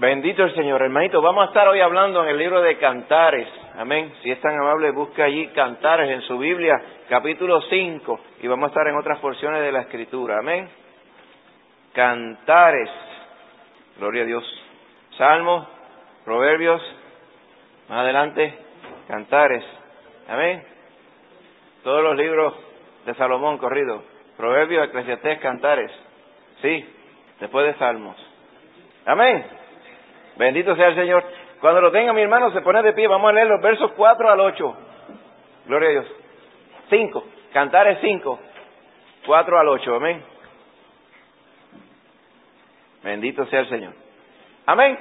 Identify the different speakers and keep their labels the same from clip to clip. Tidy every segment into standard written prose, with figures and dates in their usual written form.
Speaker 1: Bendito el Señor, hermanito. Vamos a estar hoy hablando en el libro de Cantares. Amén. Si es tan amable, busca allí Cantares en su Biblia, capítulo 5. Y vamos a estar en otras porciones de la Escritura. Amén. Cantares. Gloria a Dios. Salmos, Proverbios. Más adelante, Cantares. Amén. Todos los libros de Salomón corridos. Proverbios, Eclesiastés, Cantares. Sí, después de Salmos. Amén. Bendito sea el Señor. Cuando lo tenga mi hermano, se pone de pie. Vamos a leer los versos 4 al 8. Gloria a Dios. 5. Cantares 5. 4 al 8. Amén. Bendito sea el Señor. Amén.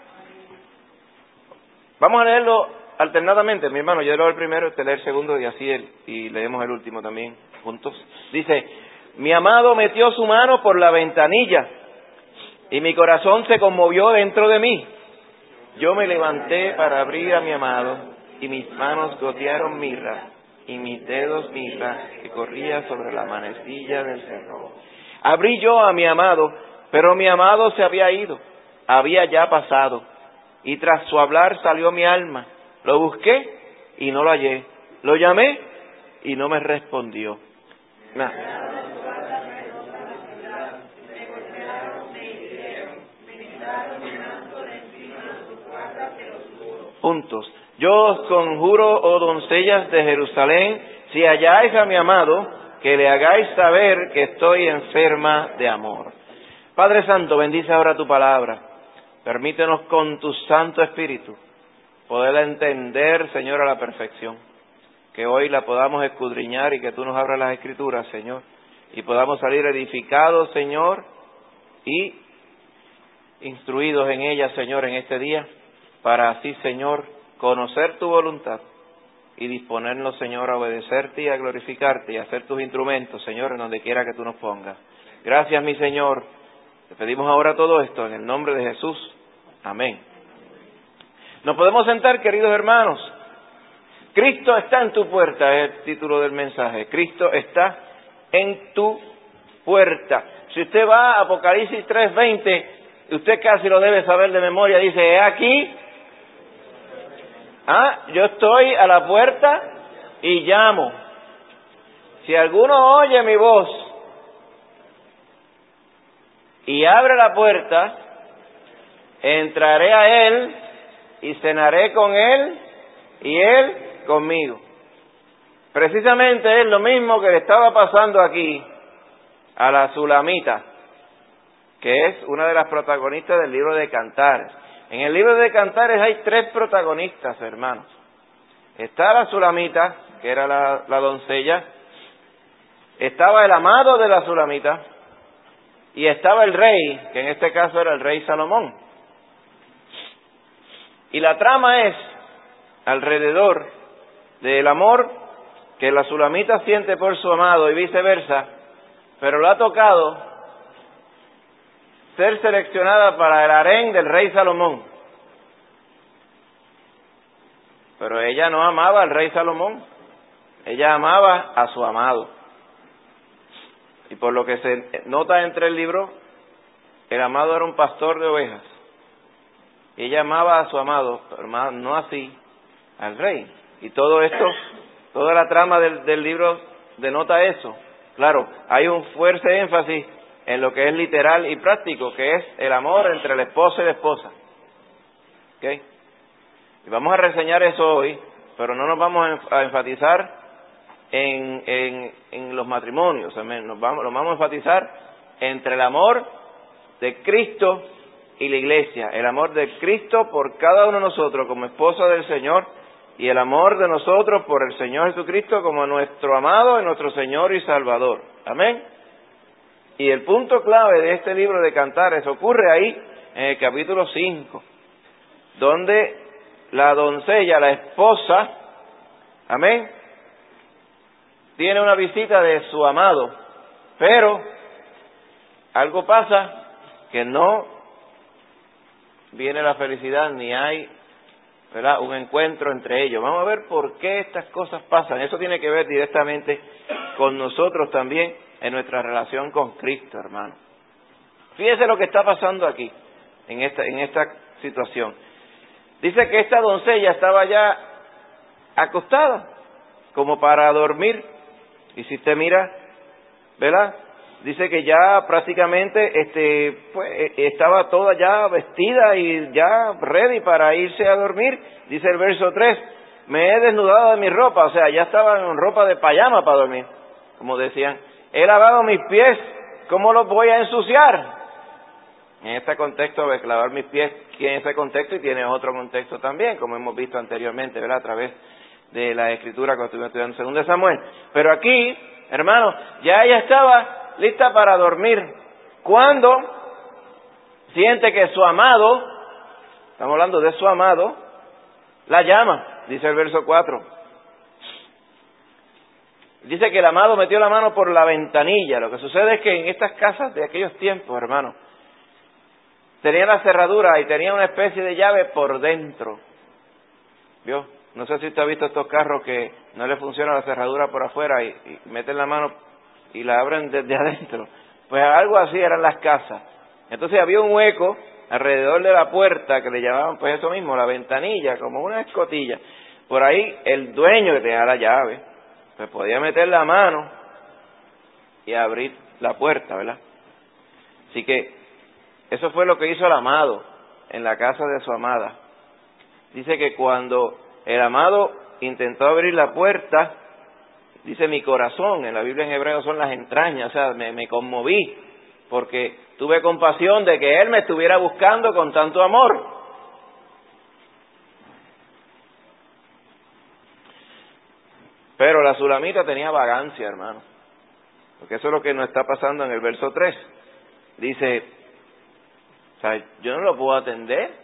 Speaker 1: Vamos a leerlo alternadamente, mi hermano. Yo leo el primero, usted lee el segundo y así y leemos el último también juntos. Dice: mi amado metió su mano por la ventanilla y mi corazón se conmovió dentro de mí. Yo me levanté para abrir a mi amado, y mis manos gotearon mirra, y mis dedos mirra, que corría sobre la manecilla del cerrojo. Abrí yo a mi amado, pero mi amado se había ido, había ya pasado, y tras su hablar salió mi alma. Lo busqué, y no lo hallé. Lo llamé, y no me respondió. Juntos. Yo os conjuro, oh doncellas de Jerusalén, si halláis a mi amado, que le hagáis saber que estoy enferma de amor. Padre Santo, bendice ahora tu palabra. Permítenos con tu Santo Espíritu poderla entender, Señor, a la perfección. Que hoy la podamos escudriñar y que tú nos abras las Escrituras, Señor, y podamos salir edificados, Señor, y instruidos en ellas, Señor, en este día, para así, Señor, conocer tu voluntad y disponernos, Señor, a obedecerte y a glorificarte y a ser tus instrumentos, Señor, en donde quiera que tú nos pongas. Gracias, mi Señor. Te pedimos ahora todo esto en el nombre de Jesús. Amén. Nos podemos sentar, queridos hermanos. Cristo está en tu puerta, es el título del mensaje. Cristo está en tu puerta. Si usted va a Apocalipsis 3:20, usted casi lo debe saber de memoria, dice: he aquí, yo estoy a la puerta y llamo. Si alguno oye mi voz y abre la puerta, entraré a él y cenaré con él y él conmigo. Precisamente es lo mismo que le estaba pasando aquí a la Sulamita, que es una de las protagonistas del libro de Cantares. En el libro de Cantares hay 3 protagonistas, hermanos. Está la Sulamita, que era la doncella, estaba el amado de la Sulamita, y estaba el rey, que en este caso era el rey Salomón. Y la trama es alrededor del amor que la Sulamita siente por su amado y viceversa, pero le ha tocado ser seleccionada para el harén del rey Salomón. Pero ella no amaba al rey Salomón, ella amaba a su amado. Y por lo que se nota entre el libro, el amado era un pastor de ovejas. Y ella amaba a su amado, pero no así al rey. Y todo esto, toda la trama del libro denota eso. Claro, hay un fuerte énfasis en lo que es literal y práctico, que es el amor entre el esposo y la esposa. ¿Okay? Y vamos a reseñar eso hoy, pero no nos vamos a enfatizar en los matrimonios. Lo vamos a enfatizar entre el amor de Cristo y la iglesia. El amor de Cristo por cada uno de nosotros como esposa del Señor, y el amor de nosotros por el Señor Jesucristo como nuestro amado y nuestro Señor y Salvador. Amén. Y el punto clave de este libro de Cantares ocurre ahí en el capítulo 5, donde la doncella, la esposa, amén, tiene una visita de su amado, pero algo pasa que no viene la felicidad ni hay, ¿verdad?, un encuentro entre ellos. Vamos a ver por qué estas cosas pasan. Eso tiene que ver directamente con nosotros también en nuestra relación con Cristo, hermano. Fíjese lo que está pasando aquí, en esta situación. Dice que esta doncella estaba ya acostada, como para dormir. Y si usted mira, ¿verdad? Dice que ya prácticamente pues, estaba toda ya vestida y ya ready para irse a dormir. Dice el verso 3, me he desnudado de mi ropa, o sea, ya estaba en ropa de pijama para dormir, como decían. He lavado mis pies, ¿cómo los voy a ensuciar? En este contexto, de lavar mis pies tiene ese contexto y tiene otro contexto también, como hemos visto anteriormente, ¿verdad? A través de la Escritura cuando estuvimos estudiando 2 de Samuel. Pero aquí, hermanos, ya ella estaba lista para dormir. Cuando siente que su amado, estamos hablando de su amado, la llama, dice el verso 4. Dice que el amado metió la mano por la ventanilla. Lo que sucede es que en estas casas de aquellos tiempos, hermanos, tenía la cerradura y tenía una especie de llave por dentro. ¿Vio? No sé si usted ha visto estos carros que no le funciona la cerradura por afuera y meten la mano y la abren desde adentro. Pues algo así eran las casas. Entonces había un hueco alrededor de la puerta que le llamaban pues eso mismo, la ventanilla, como una escotilla. Por ahí el dueño que tenía la llave, pues podía meter la mano y abrir la puerta, ¿verdad? Así que eso fue lo que hizo el amado en la casa de su amada. Dice que cuando el amado intentó abrir la puerta, dice mi corazón, en la Biblia en hebreo son las entrañas, o sea, me conmoví, porque tuve compasión de que él me estuviera buscando con tanto amor. Pero la sulamita tenía vagancia, hermano, porque eso es lo que nos está pasando en el verso 3. Dice, o sea, yo no lo puedo atender.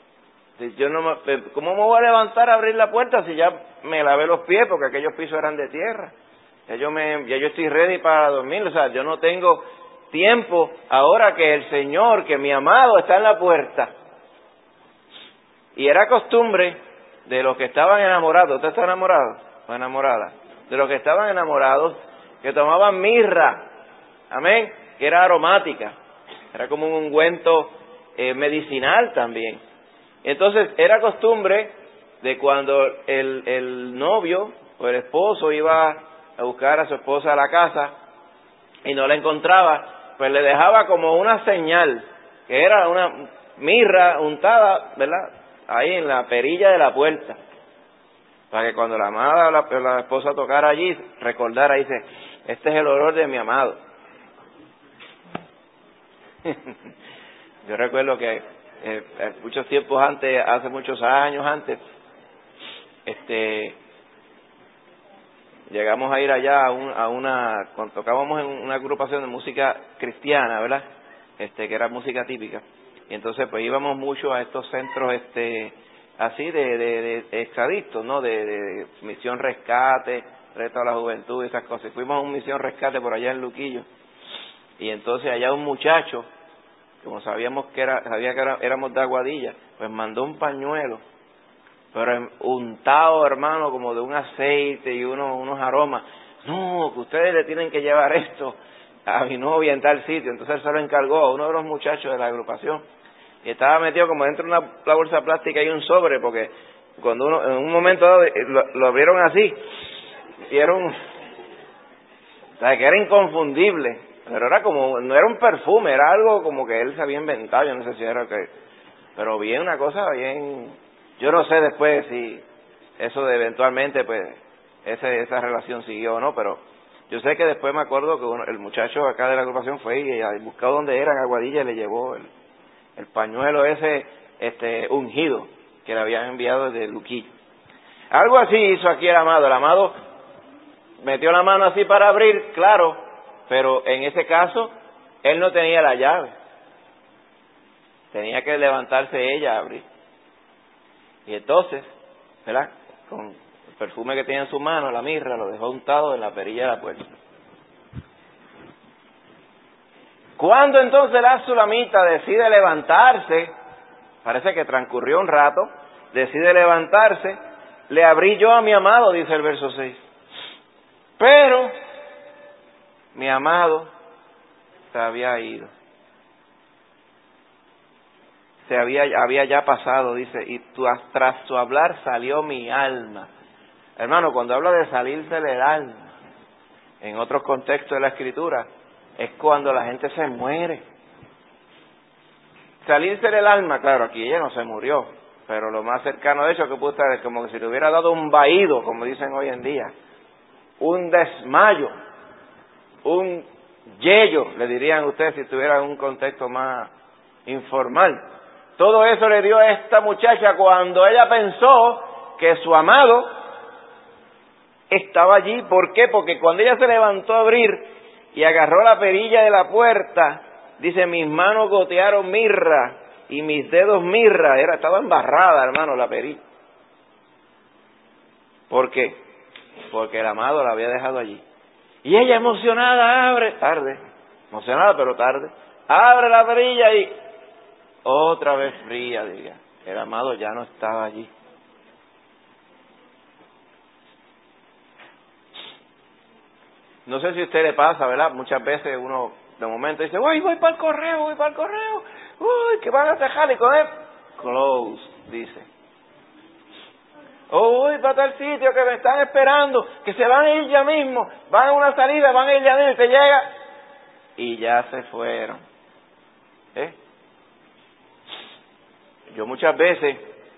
Speaker 1: ¿Cómo me voy a levantar a abrir la puerta si ya me lavé los pies porque aquellos pisos eran de tierra? Ya yo estoy ready para dormir, o sea, yo no tengo tiempo ahora que el Señor, que mi amado está en la puerta. Y era costumbre de los que estaban enamorados, ¿usted está enamorado o enamorada? De los que estaban enamorados, que tomaban mirra, amén, que era aromática, era como un ungüento medicinal también. Entonces era costumbre de cuando el novio o el esposo iba a buscar a su esposa a la casa y no la encontraba, pues le dejaba como una señal, que era una mirra untada, ¿verdad?, ahí en la perilla de la puerta, para que cuando la amada la esposa tocara allí, recordara, dice, este es el olor de mi amado. Yo recuerdo que muchos tiempos antes, hace muchos años antes, llegamos a ir allá cuando tocábamos en una agrupación de música cristiana, ¿verdad? Que era música típica. Y entonces pues íbamos mucho a estos centros así de exadictos, ¿no? De Misión Rescate, Reto a la Juventud y esas cosas. Y fuimos a un Misión Rescate por allá en Luquillo. Y entonces allá un muchacho, como sabía que éramos de Aguadilla, pues mandó un pañuelo, pero untado, hermano, como de un aceite y unos aromas. No, que ustedes le tienen que llevar esto a mi novia en tal sitio. Entonces él se lo encargó a uno de los muchachos de la agrupación. Y estaba metido como dentro de una bolsa plástica y un sobre, porque cuando uno, en un momento dado, lo abrieron así, y era o sea, que era inconfundible. Pero era como, no era un perfume, era algo como que él se había inventado, yo no sé si era pero bien, una cosa bien, yo no sé después si eso de eventualmente, pues, esa relación siguió o no, pero yo sé que después me acuerdo que el muchacho acá de la agrupación fue y buscó donde era, en Aguadilla, y le llevó el pañuelo ese, ungido, que le habían enviado desde Luquillo. Algo así hizo aquí el amado metió la mano así para abrir, claro, pero en ese caso, él no tenía la llave. Tenía que levantarse ella a abrir. Y entonces, ¿verdad?, con el perfume que tenía en su mano, la mirra, lo dejó untado en la perilla de la puerta. Cuando entonces la sulamita decide levantarse, parece que transcurrió un rato, decide levantarse, le abrí yo a mi amado, dice el verso 6. Pero mi amado se había ido. había ya pasado, dice, y tras su hablar salió mi alma. Hermano, cuando habla de salirse del alma, en otros contextos de la Escritura, es cuando la gente se muere. Salirse del alma, claro, aquí ella no se murió, pero lo más cercano de eso que pudo estar es como que si le hubiera dado un vaído, como dicen hoy en día, un desmayo, un yello, le dirían ustedes si estuviera en un contexto más informal. Todo eso le dio a esta muchacha cuando ella pensó que su amado estaba allí. ¿Por qué? Porque cuando ella se levantó a abrir y agarró la perilla de la puerta, dice, mis manos gotearon mirra y mis dedos mirra. Estaba embarrada, hermano, la perilla. ¿Por qué? Porque el amado la había dejado allí. Y ella emocionada emocionada pero tarde, abre la perilla y otra vez fría, diga. El amado ya no estaba allí. No sé si a usted le pasa, ¿verdad? Muchas veces uno de momento dice, voy para el correo, uy, que van a dejar y con él, close, dice. Voy para tal sitio que me están esperando, que se van a ir ya mismo, van a una salida, van a ir ya mismo, y te llega, y ya se fueron. Yo muchas veces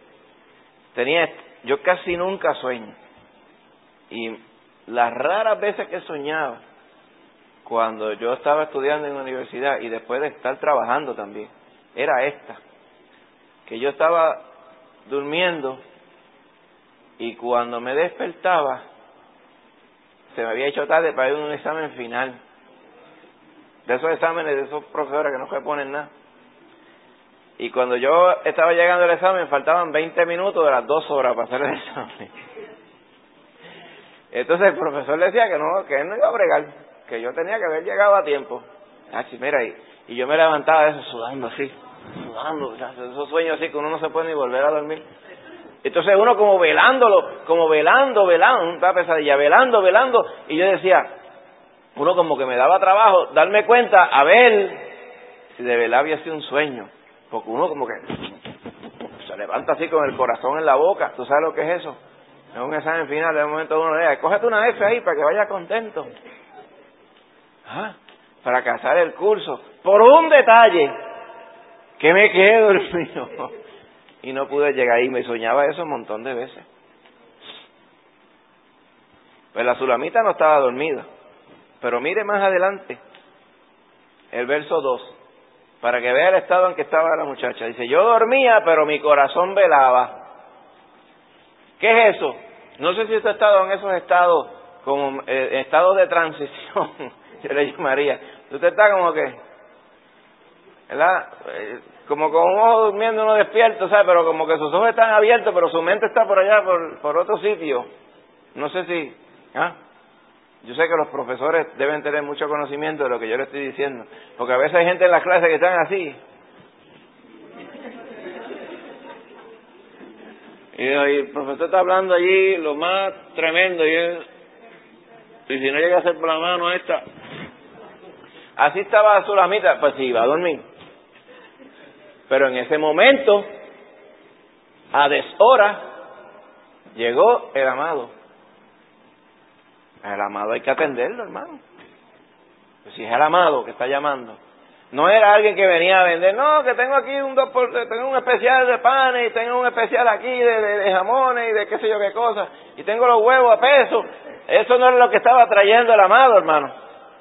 Speaker 1: yo casi nunca sueño, y las raras veces que soñaba, cuando yo estaba estudiando en la universidad y después de estar trabajando también, era esta, que yo estaba durmiendo y cuando me despertaba, se me había hecho tarde para ir a un examen final, de esos exámenes de esos profesores que no se ponen nada. Y cuando yo estaba llegando al examen, faltaban 20 minutos de las 2 horas para hacer el examen. Entonces el profesor le decía que él no iba a bregar, que yo tenía que haber llegado a tiempo. Así, mira ahí. Y yo me levantaba de eso sudando así, esos sueños así que uno no se puede ni volver a dormir. Entonces uno como velando, una pesadilla, velando, y yo decía, uno como que me daba trabajo darme cuenta, a ver si de verdad había sido un sueño, porque uno como que se levanta así con el corazón en la boca. ¿Tú sabes lo que es eso? Es un examen final, de momento uno le dice, cógete una F ahí para que vaya contento. Para casar el curso, por un detalle, que me quedé dormido y no pude llegar ahí. Me soñaba eso un montón de veces. Pues la Sulamita no estaba dormida, pero mire más adelante, el verso 2, para que vea el estado en que estaba la muchacha. Dice, yo dormía, pero mi corazón velaba. ¿Qué es eso? No sé si usted ha estado en esos estados, como estados de transición, yo le llamaría. Usted está como que, ¿verdad? Como con un ojo durmiendo, uno despierto, ¿sabe? Pero como que sus ojos están abiertos, pero su mente está por allá, por otro sitio. No sé si, yo sé que los profesores deben tener mucho conocimiento de lo que yo le estoy diciendo, porque a veces hay gente en las clases que están así. Y el profesor está hablando allí lo más tremendo, y si no llega a hacer por la mano esta. Así estaba Sulamita, pues sí, iba a dormir. Pero en ese momento, a deshora, llegó el amado. El amado hay que atenderlo, hermano. Pues si es el amado que está llamando. No era alguien que venía a vender, no, que tengo aquí tengo un especial de panes, y tengo un especial aquí de jamones y de qué sé yo qué cosa, y tengo los huevos a peso. Eso no era lo que estaba trayendo el amado, hermano.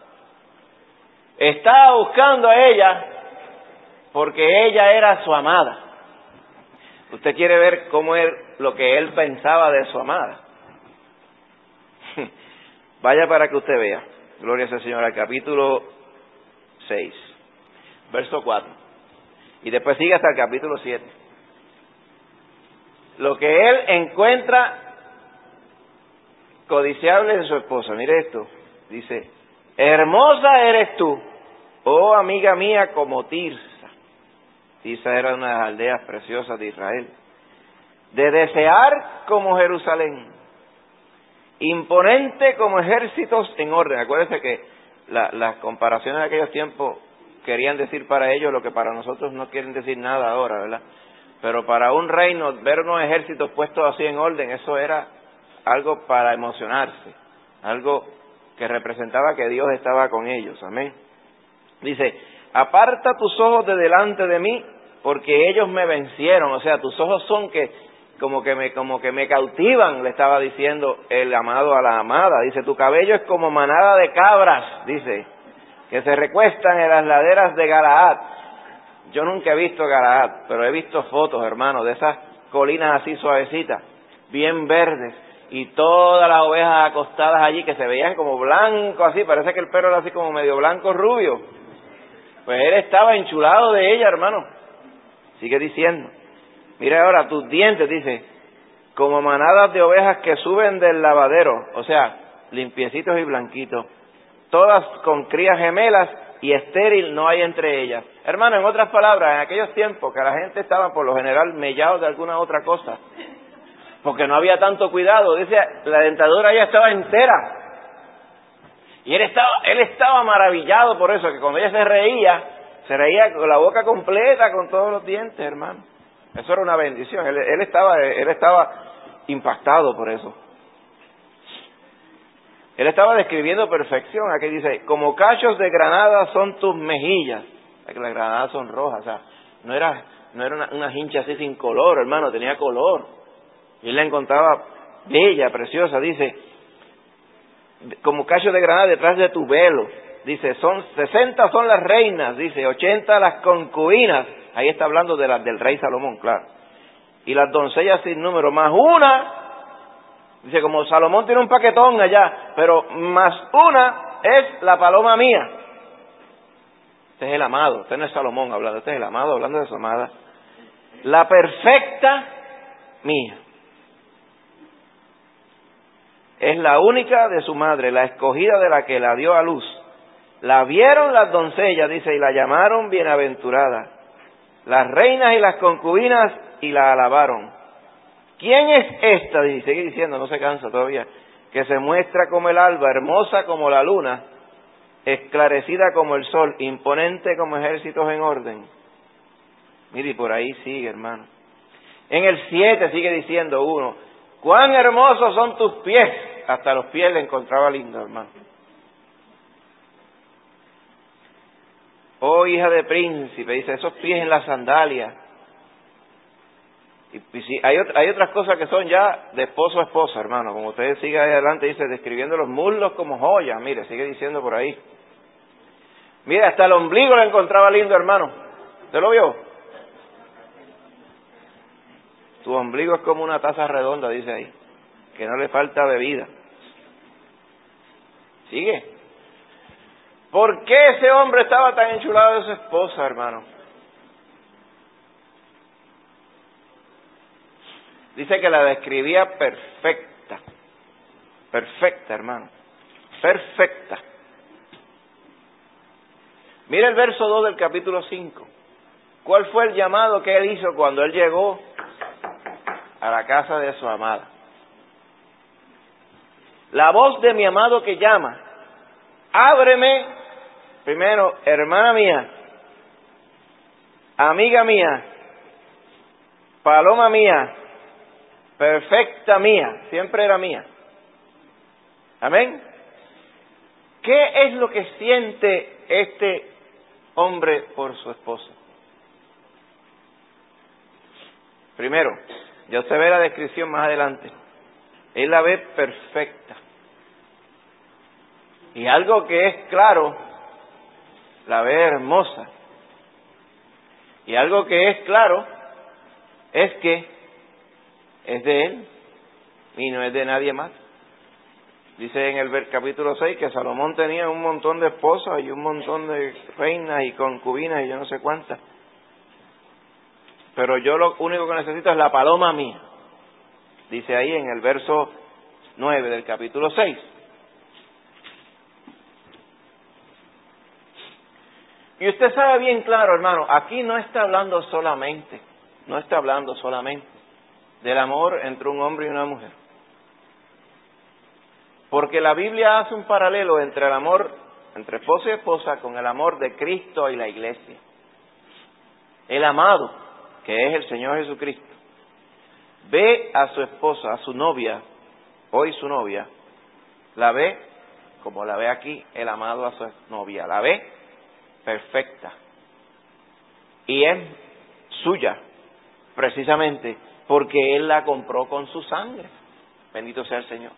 Speaker 1: Estaba buscando a ella porque ella era su amada. Usted quiere ver cómo es lo que él pensaba de su amada. Vaya para que usted vea. Gloria al Señor, al capítulo 6, verso 4. Y después sigue hasta el capítulo 7. Lo que él encuentra codiciable en su esposa. Mire esto. Dice, hermosa eres tú, oh amiga mía, como Tirsa. Tirsa era una de las aldeas preciosas de Israel. De desear como Jerusalén, imponente como ejércitos en orden. Acuérdense que las comparaciones de aquellos tiempos querían decir para ellos lo que para nosotros no quieren decir nada ahora, ¿verdad? Pero para un reino, ver unos ejércitos puestos así en orden, eso era algo para emocionarse, algo que representaba que Dios estaba con ellos, amén. Dice, aparta tus ojos de delante de mí, porque ellos me vencieron. O sea, tus ojos son como que me cautivan, le estaba diciendo el amado a la amada. Dice, tu cabello es como manada de cabras, dice, que se recuestan en las laderas de Galaad. Yo nunca he visto Galaad, pero he visto fotos, hermano, de esas colinas así suavecitas, bien verdes, y todas las ovejas acostadas allí que se veían como blanco así, parece que el pelo era así como medio blanco rubio. Pues él estaba enchulado de ella, hermano. Sigue diciendo, mira ahora tus dientes, dice, como manadas de ovejas que suben del lavadero, o sea, limpiecitos y blanquitos, todas con crías gemelas y estéril no hay entre ellas. Hermano, en otras palabras, en aquellos tiempos que la gente estaba por lo general mellados de alguna otra cosa, porque no había tanto cuidado, dice, la dentadura ya estaba entera. Y él estaba maravillado por eso, que cuando ella se reía con la boca completa, con todos los dientes, hermano. Eso era una bendición. Él estaba impactado por eso. Él estaba describiendo perfección. Aquí dice, como cachos de granada son tus mejillas. Las granadas son rojas, o sea, no era una hincha así sin color, hermano, tenía color. Y él la encontraba bella, preciosa, dice, como cachos de granada detrás de tu velo. Dice, 60 son las reinas, dice, 80 las concubinas. Ahí está hablando del rey Salomón, claro. Y las doncellas sin número, más una. Dice, como Salomón tiene un paquetón allá, pero más una es la paloma mía. Este es el amado, este no es Salomón hablando, este es el amado hablando de su amada. La perfecta mía. Es la única de su madre, la escogida de la que la dio a luz. La vieron las doncellas, dice, y la llamaron bienaventurada. Las reinas y las concubinas y la alabaron. ¿Quién es esta? Y sigue diciendo, no se cansa todavía, que se muestra como el alba, hermosa como la luna, esclarecida como el sol, imponente como ejércitos en orden. Mire, y por ahí sigue, hermano. En el 7 sigue diciendo uno, cuán hermosos son tus pies. Hasta los pies le encontraba lindo, hermano. Oh, hija de príncipe, dice, esos pies en las sandalias. Y sí, hay otras cosas que son ya de esposo a esposa, hermano. Como usted sigue ahí adelante, dice, describiendo los muslos como joyas. Mire, sigue diciendo por ahí. Mira, hasta el ombligo le encontraba lindo, hermano. ¿Usted lo vio? Tu ombligo es como una taza redonda, dice ahí, que no le falta bebida. Sigue. ¿Por qué ese hombre estaba tan enchulado de su esposa, hermano? Dice que la describía perfecta. Perfecta, hermano. Perfecta. Mira el verso 2 del capítulo 5. ¿Cuál fue el llamado que él hizo cuando él llegó a la casa de su amada? La voz de mi amado que llama. Ábreme, primero, hermana mía, amiga mía, paloma mía, perfecta mía, siempre era mía. Amén. ¿Qué es lo que siente este hombre por su esposa? Primero, ya usted ve la descripción más adelante. Él la ve perfecta. Y algo que es claro, la ve hermosa. Y algo que es claro es que es de él y no es de nadie más. Dice en el capítulo 6 que Salomón tenía un montón de esposas y un montón de reinas y concubinas y yo no sé cuántas. Pero yo lo único que necesito es la paloma mía. Dice ahí en el verso 9 del capítulo 6. Y usted sabe bien claro, hermano, aquí no está hablando solamente del amor entre un hombre y una mujer. Porque la Biblia hace un paralelo entre el amor entre esposo y esposa, con el amor de Cristo y la iglesia. El amado, que es el Señor Jesucristo, ve a su esposa, a su novia, hoy su novia, la ve como la ve aquí el amado a su novia, la ve perfecta y es suya, precisamente porque Él la compró con su sangre. Bendito sea el Señor.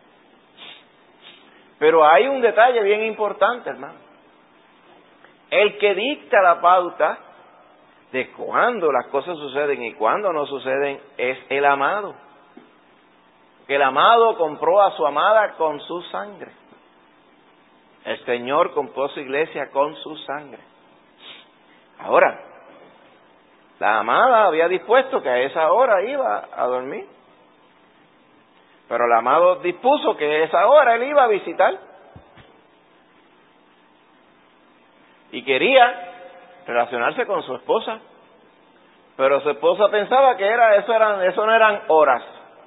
Speaker 1: Pero hay un detalle bien importante, hermano. El que dicta la pauta de cuándo las cosas suceden y cuándo no suceden es el amado. Que el amado compró a su amada con su sangre. El Señor compró su iglesia con su sangre. Ahora, la amada había dispuesto que a esa hora iba a dormir. Pero el amado dispuso que a esa hora él iba a visitar. Y quería relacionarse con su esposa. Pero su esposa pensaba que eso no eran horas.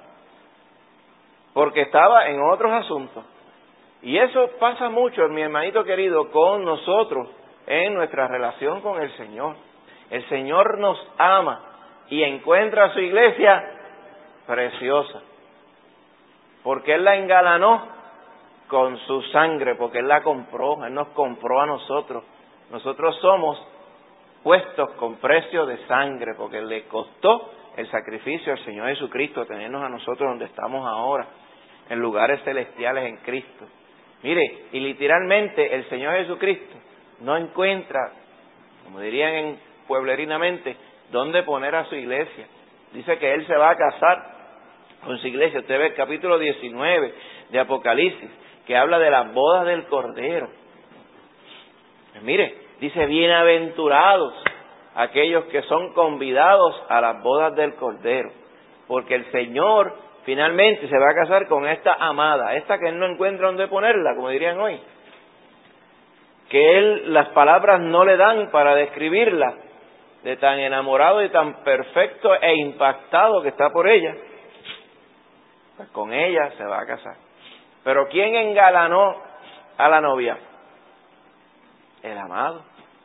Speaker 1: Porque estaba en otros asuntos. Y eso pasa mucho, mi hermanito querido, con nosotros en nuestra relación con el Señor. El Señor nos ama y encuentra a su iglesia preciosa. Porque Él la engalanó con su sangre, porque Él la compró, Él nos compró a nosotros. Nosotros somos puestos con precio de sangre, porque le costó el sacrificio al Señor Jesucristo tenernos a nosotros donde estamos ahora, en lugares celestiales en Cristo. Mire, y literalmente el Señor Jesucristo no encuentra, como dirían en pueblerinamente, dónde poner a su iglesia. Dice que Él se va a casar con su iglesia. Usted ve el capítulo 19 de Apocalipsis, que habla de las bodas del Cordero. Pues mire, dice, bienaventurados aquellos que son convidados a las bodas del Cordero, porque el Señor finalmente se va a casar con esta amada, esta que Él no encuentra dónde ponerla, como dirían hoy, que las palabras no le dan para describirla, de tan enamorado y tan perfecto e impactado que está por ella. Pues con ella se va a casar. Pero ¿quién engalanó a la novia? El amado.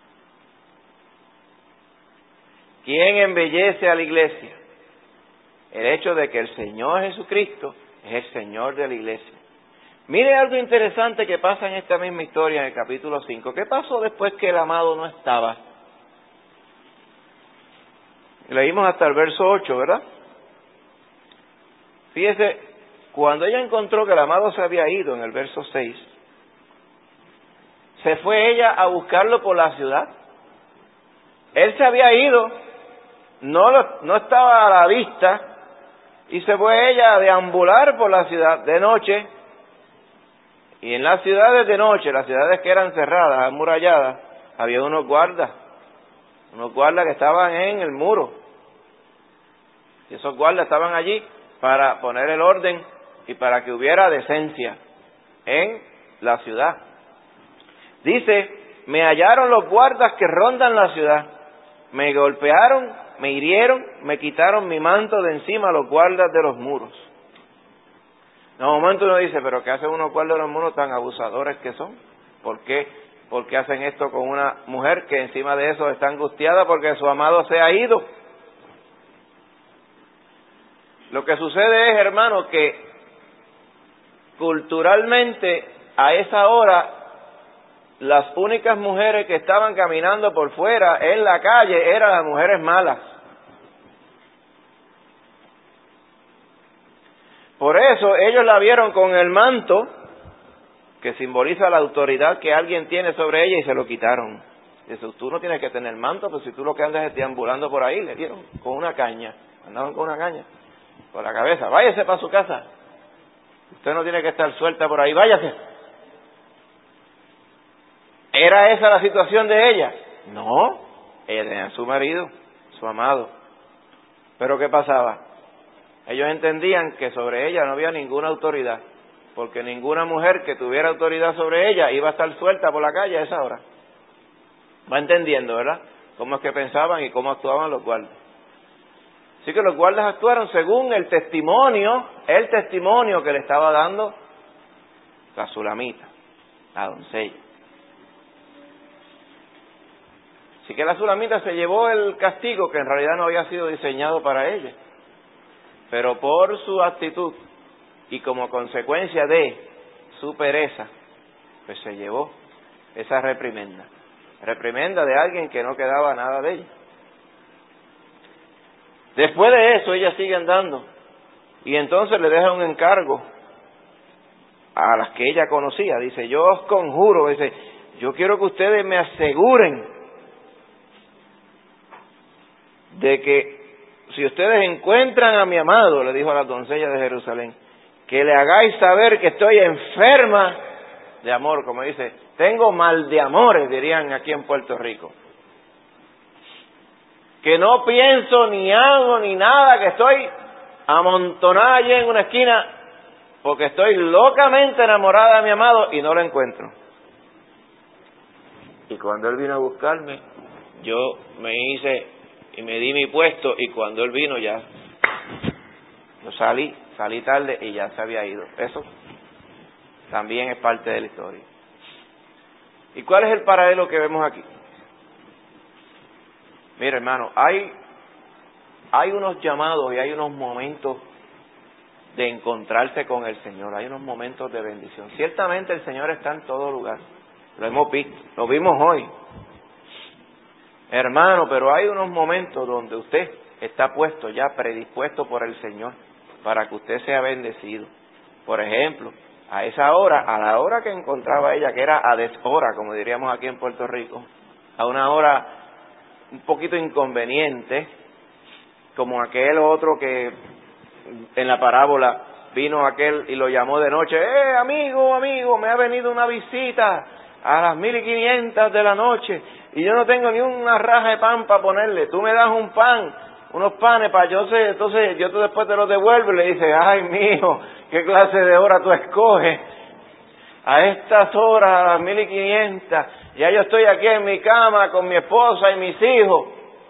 Speaker 1: ¿Quién embellece a la iglesia? El hecho de que el Señor Jesucristo es el Señor de la iglesia. Mire algo interesante que pasa en esta misma historia en el capítulo 5. ¿Qué pasó después que el amado no estaba? Leímos hasta el verso 8, ¿verdad? Fíjese, cuando ella encontró que el amado se había ido, en el verso 6, se fue ella a buscarlo por la ciudad. Él se había ido, no estaba a la vista, y se fue ella a deambular por la ciudad de noche. Y en las ciudades de noche, las ciudades que eran cerradas, amuralladas, había unos guardas que estaban en el muro. Y esos guardas estaban allí para poner el orden y para que hubiera decencia en la ciudad. Dice, me hallaron los guardas que rondan la ciudad, me golpearon, me hirieron, me quitaron mi manto de encima los guardas de los muros. En un momento uno dice, pero ¿qué hacen unos guardas de los muros tan abusadores que son? ¿Por qué? ¿Por qué hacen esto con una mujer que encima de eso está angustiada porque su amado se ha ido? Lo que sucede es, hermano, que culturalmente a esa hora las únicas mujeres que estaban caminando por fuera en la calle eran las mujeres malas. Por eso ellos la vieron con el manto, que simboliza la autoridad que alguien tiene sobre ella, y se lo quitaron. Dice, tú no tienes que tener manto, pues si tú lo que andas es deambulando por ahí, le dieron con una caña, andaban con una caña por la cabeza, váyase para su casa. Usted no tiene que estar suelta por ahí, váyase. ¿Era esa la situación de ella? No, ella tenía a su marido, su amado. ¿Pero qué pasaba? Ellos entendían que sobre ella no había ninguna autoridad, porque ninguna mujer que tuviera autoridad sobre ella iba a estar suelta por la calle a esa hora. Va entendiendo, ¿verdad? Cómo es que pensaban y cómo actuaban los guardas. Así que los guardas actuaron según el testimonio que le estaba dando la sulamita, la doncella. Así que la sulamita se llevó el castigo que en realidad no había sido diseñado para ella. Pero por su actitud y como consecuencia de su pereza, pues se llevó esa reprimenda. Reprimenda de alguien que no quedaba nada de ella. Después de eso ella sigue andando y entonces le deja un encargo a las que ella conocía. Dice, yo os conjuro, dice, yo quiero que ustedes me aseguren de que si ustedes encuentran a mi amado, le dijo a las doncellas de Jerusalén, que le hagáis saber que estoy enferma de amor, como dice, tengo mal de amores, dirían aquí en Puerto Rico. Que no pienso ni hago ni nada, que estoy amontonada allí en una esquina, porque estoy locamente enamorada de mi amado y no lo encuentro. Y cuando él vino a buscarme, yo me hice y me di mi puesto, y cuando él vino ya, yo salí tarde y ya se había ido. Eso también es parte de la historia. ¿Y cuál es el paralelo que vemos aquí? Mira, hermano, hay unos llamados y hay unos momentos de encontrarse con el Señor, hay unos momentos de bendición. Ciertamente el Señor está en todo lugar, lo hemos visto, lo vimos hoy. Hermano, pero hay unos momentos donde usted está puesto ya, predispuesto por el Señor, para que usted sea bendecido. Por ejemplo, a esa hora, a la hora que encontraba ella, que era a deshora, como diríamos aquí en Puerto Rico, a una hora un poquito inconveniente, como aquel otro que en la parábola vino aquel y lo llamó de noche, amigo, me ha venido una visita a las 1500 de la noche y yo no tengo ni una raja de pan para ponerle, tú me das un pan, unos panes para yo sé, entonces yo después te los devuelvo. Y le dice, ay mijo, ¿qué clase de hora tú escoges? A estas horas, a las 1500, ya yo estoy aquí en mi cama con mi esposa y mis hijos.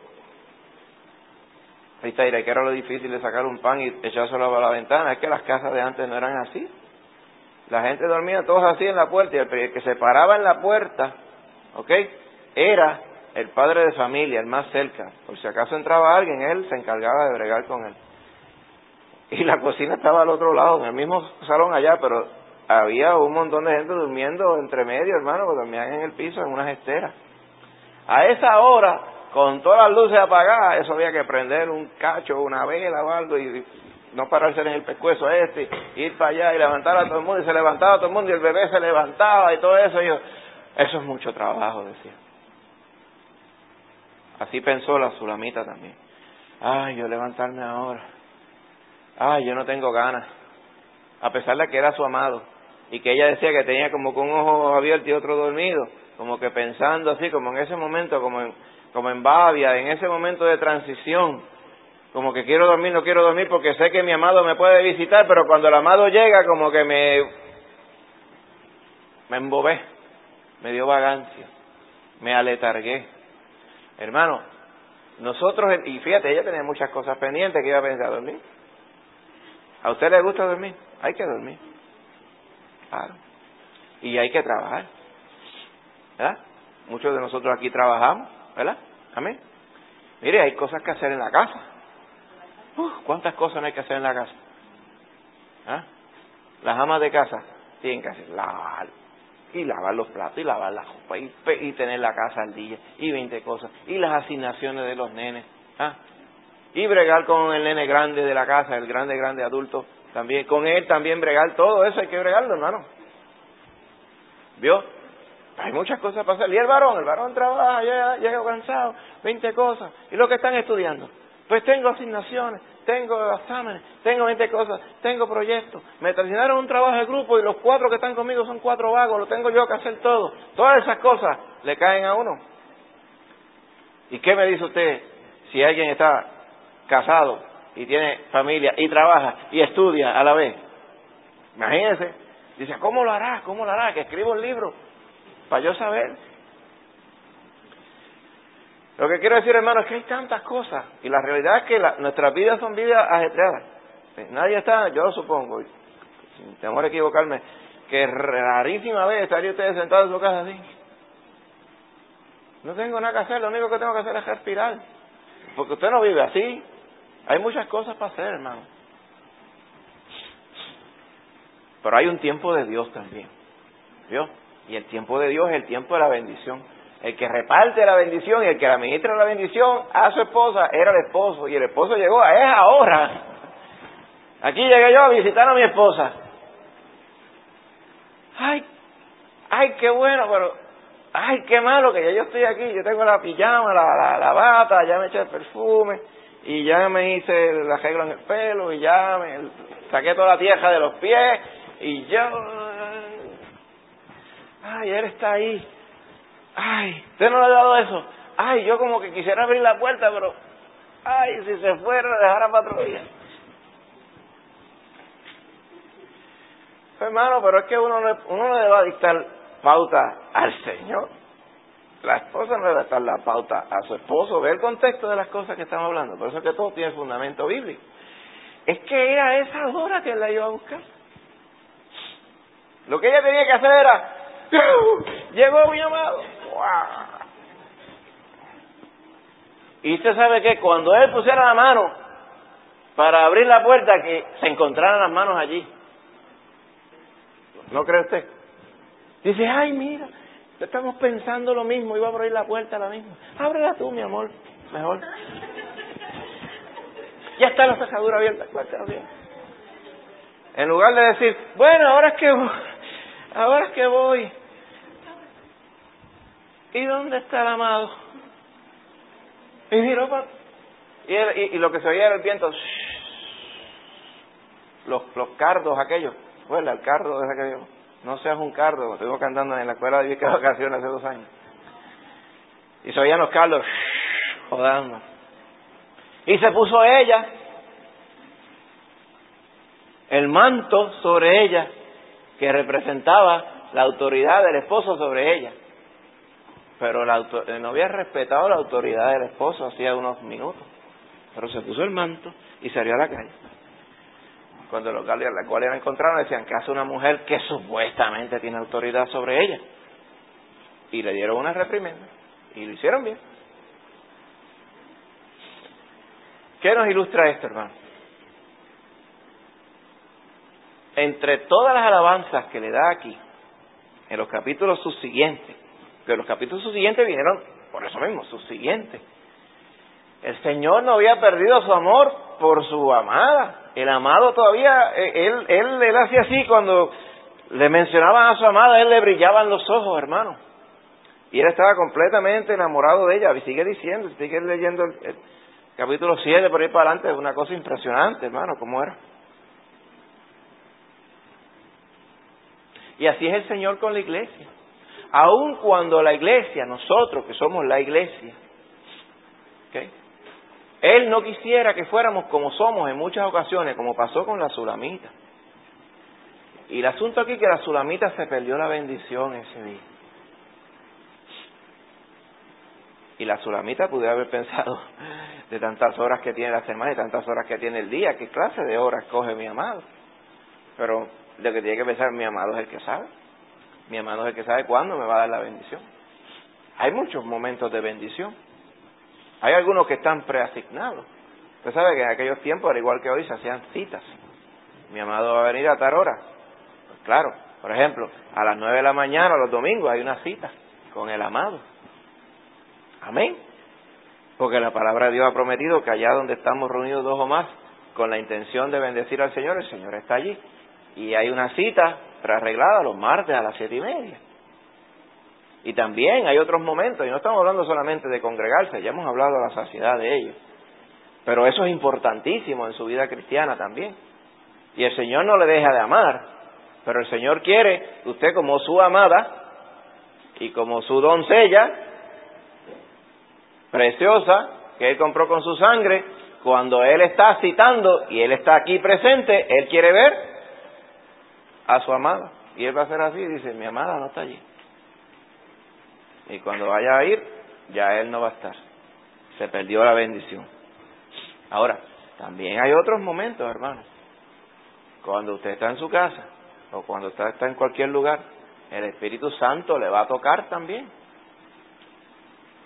Speaker 1: Ahí está, que era lo difícil de sacar un pan y echárselo a la ventana. Es que las casas de antes no eran así. La gente dormía todos así en la puerta, y el que se paraba en la puerta, ¿ok?, era el padre de familia, el más cerca. Por si acaso entraba alguien, él se encargaba de bregar con él. Y la cocina estaba al otro lado, en el mismo salón allá, pero había un montón de gente durmiendo entre medio, hermano, que dormían en el piso, en unas esteras. A esa hora, con todas las luces apagadas, eso había que prender un cacho, una vela o algo, y no pararse en el pescuezo ir para allá y levantar a todo el mundo, y se levantaba todo el mundo, y el bebé se levantaba, y todo eso. Y yo, eso es mucho trabajo, decía. Así pensó la sulamita también. Ay, yo levantarme ahora. Ay, yo no tengo ganas. A pesar de que era su amado, y que ella decía que tenía como con un ojo abierto y otro dormido, como que pensando así, como en ese momento, como en babia, en ese momento de transición, como que quiero dormir, no quiero dormir porque sé que mi amado me puede visitar, pero cuando el amado llega como que me embobé, me dio vagancia, me aletargué. Hermano, nosotros, y fíjate, ella tenía muchas cosas pendientes que iba a pensar dormir. ¿A usted le gusta dormir? Hay que dormir. Claro. Y hay que trabajar, ¿verdad? Muchos de nosotros aquí trabajamos, ¿verdad? Amén. Mire, hay cosas que hacer en la casa. ¿Cuántas cosas no hay que hacer en la casa? ¿Ah? Las amas de casa tienen que hacer lavar, y lavar los platos, y lavar la ropa, y tener la casa al día, y 20 cosas, y las asignaciones de los nenes, ¿ah? Y bregar con el nene grande de la casa, el grande adulto, también, con él también bregar, todo eso hay que bregarlo, hermano. ¿Vio? Hay muchas cosas para hacer. Y el varón trabaja, llega cansado, 20 cosas. ¿Y los que están estudiando? Pues tengo asignaciones, tengo exámenes, tengo 20 cosas, tengo proyectos. Me asignaron un trabajo de grupo y los 4 que están conmigo son 4 vagos, lo tengo yo que hacer todo. Todas esas cosas le caen a uno. ¿Y qué me dice usted si alguien está casado y tiene familia y trabaja y estudia a la vez? Imagínese. Dice, ¿cómo lo hará? Que escriba un libro para yo saber. Lo que quiero decir, hermano, es que hay tantas cosas, y la realidad es que nuestras vidas son vidas ajetreadas. Nadie está, yo lo supongo, sin temor a equivocarme, que rarísima vez estaría usted sentado en su casa así. No tengo nada que hacer, lo único que tengo que hacer es respirar. Porque usted no vive así. Hay muchas cosas para hacer, hermano. Pero hay un tiempo de Dios también. ¿Vio? Y el tiempo de Dios es el tiempo de la bendición. El que reparte la bendición y el que la administra la bendición a su esposa era el esposo. Y el esposo llegó es ahora. Aquí llegué yo a visitar a mi esposa. Ay, qué bueno, pero ay, qué malo que ya yo estoy aquí. Yo tengo la pijama, la bata, ya me eché el perfume y ya me hice el arreglo en el pelo y ya me saqué toda la tierra de los pies y yo... Ay, él está ahí. Ay, ¿usted no le ha dado eso? Ay, yo como que quisiera abrir la puerta, pero... Ay, si se fuera, dejara para otro día. Hermano, pero es que uno no le va a dictar pauta al Señor. La esposa no le va a dar la pauta a su esposo. Ve el contexto de las cosas que estamos hablando. Por eso es que todo tiene fundamento bíblico. Es que era esa hora que él la iba a buscar. Lo que ella tenía que hacer era... Llegó mi amado. ¡Wow! Y usted sabe que cuando él pusiera la mano para abrir la puerta, que se encontraran las manos allí. ¿No cree usted? Dice, ay, mira, estamos pensando lo mismo, iba a abrir la puerta la misma. Ábrela tú, mi amor, mejor. Ya está la cerradura abierta, abierta. En lugar de decir, bueno, ahora es que voy. ¿Y dónde está el amado? Y miró y lo que se oía era el viento. Los cardos aquellos. ¿Recuerda el cardo de aquello? No seas un cardo. Estuve cantando en la escuela de educación hace 2 años. Y se oían los cardos jodando. Y se puso ella el manto sobre ella, que representaba la autoridad del esposo sobre ella. Pero no había respetado la autoridad del esposo hacía unos minutos. Pero se puso el manto y salió a la calle. Cuando los guardias la encontraron, decían que hace una mujer que supuestamente tiene autoridad sobre ella. Y le dieron una reprimenda. Y lo hicieron bien. ¿Qué nos ilustra esto, hermano? Entre todas las alabanzas que le da aquí, en los capítulos subsiguientes, que los capítulos subsiguientes vinieron por eso mismo, subsiguientes. El Señor no había perdido su amor por su amada. El amado todavía, él hacía así cuando le mencionaban a su amada, él le brillaban los ojos, hermano. Y él estaba completamente enamorado de ella. Y sigue diciendo, sigue leyendo el capítulo 7 por ahí para adelante, es una cosa impresionante, hermano, cómo era. Y así es el Señor con la iglesia. Aun cuando la iglesia, nosotros que somos la iglesia, ¿okay? Él no quisiera que fuéramos como somos en muchas ocasiones, como pasó con la Sulamita. Y el asunto aquí es que la Sulamita se perdió la bendición ese día. Y la Sulamita pudiera haber pensado de tantas horas que tiene la semana y tantas horas que tiene el día, ¿qué clase de horas coge mi amado? Pero lo que tiene que pensar mi amado es el que sabe. Mi amado es el que sabe cuándo me va a dar la bendición. Hay muchos momentos de bendición. Hay algunos que están preasignados. Usted sabe que en aquellos tiempos, al igual que hoy, se hacían citas. Mi amado va a venir a tal hora. Pues claro, por ejemplo, a las 9 de la mañana, los domingos, hay una cita con el amado. Amén. Porque la palabra de Dios ha prometido que allá donde estamos reunidos 2 o más, con la intención de bendecir al Señor, el Señor está allí. Y hay una cita prearreglada los martes a las 7:30. Y también hay otros momentos, y no estamos hablando solamente de congregarse, ya hemos hablado a la saciedad de ellos. Pero eso es importantísimo en su vida cristiana también. Y el Señor no le deja de amar, pero el Señor quiere que usted como su amada y como su doncella preciosa, que Él compró con su sangre, cuando Él está citando y Él está aquí presente, Él quiere ver a su amada. Y Él va a hacer así y dice, mi amada no está allí. Y cuando vaya a ir, ya Él no va a estar. Se perdió la bendición. Ahora, también hay otros momentos, hermanos. Cuando usted está en su casa, o cuando usted está en cualquier lugar, el Espíritu Santo le va a tocar también.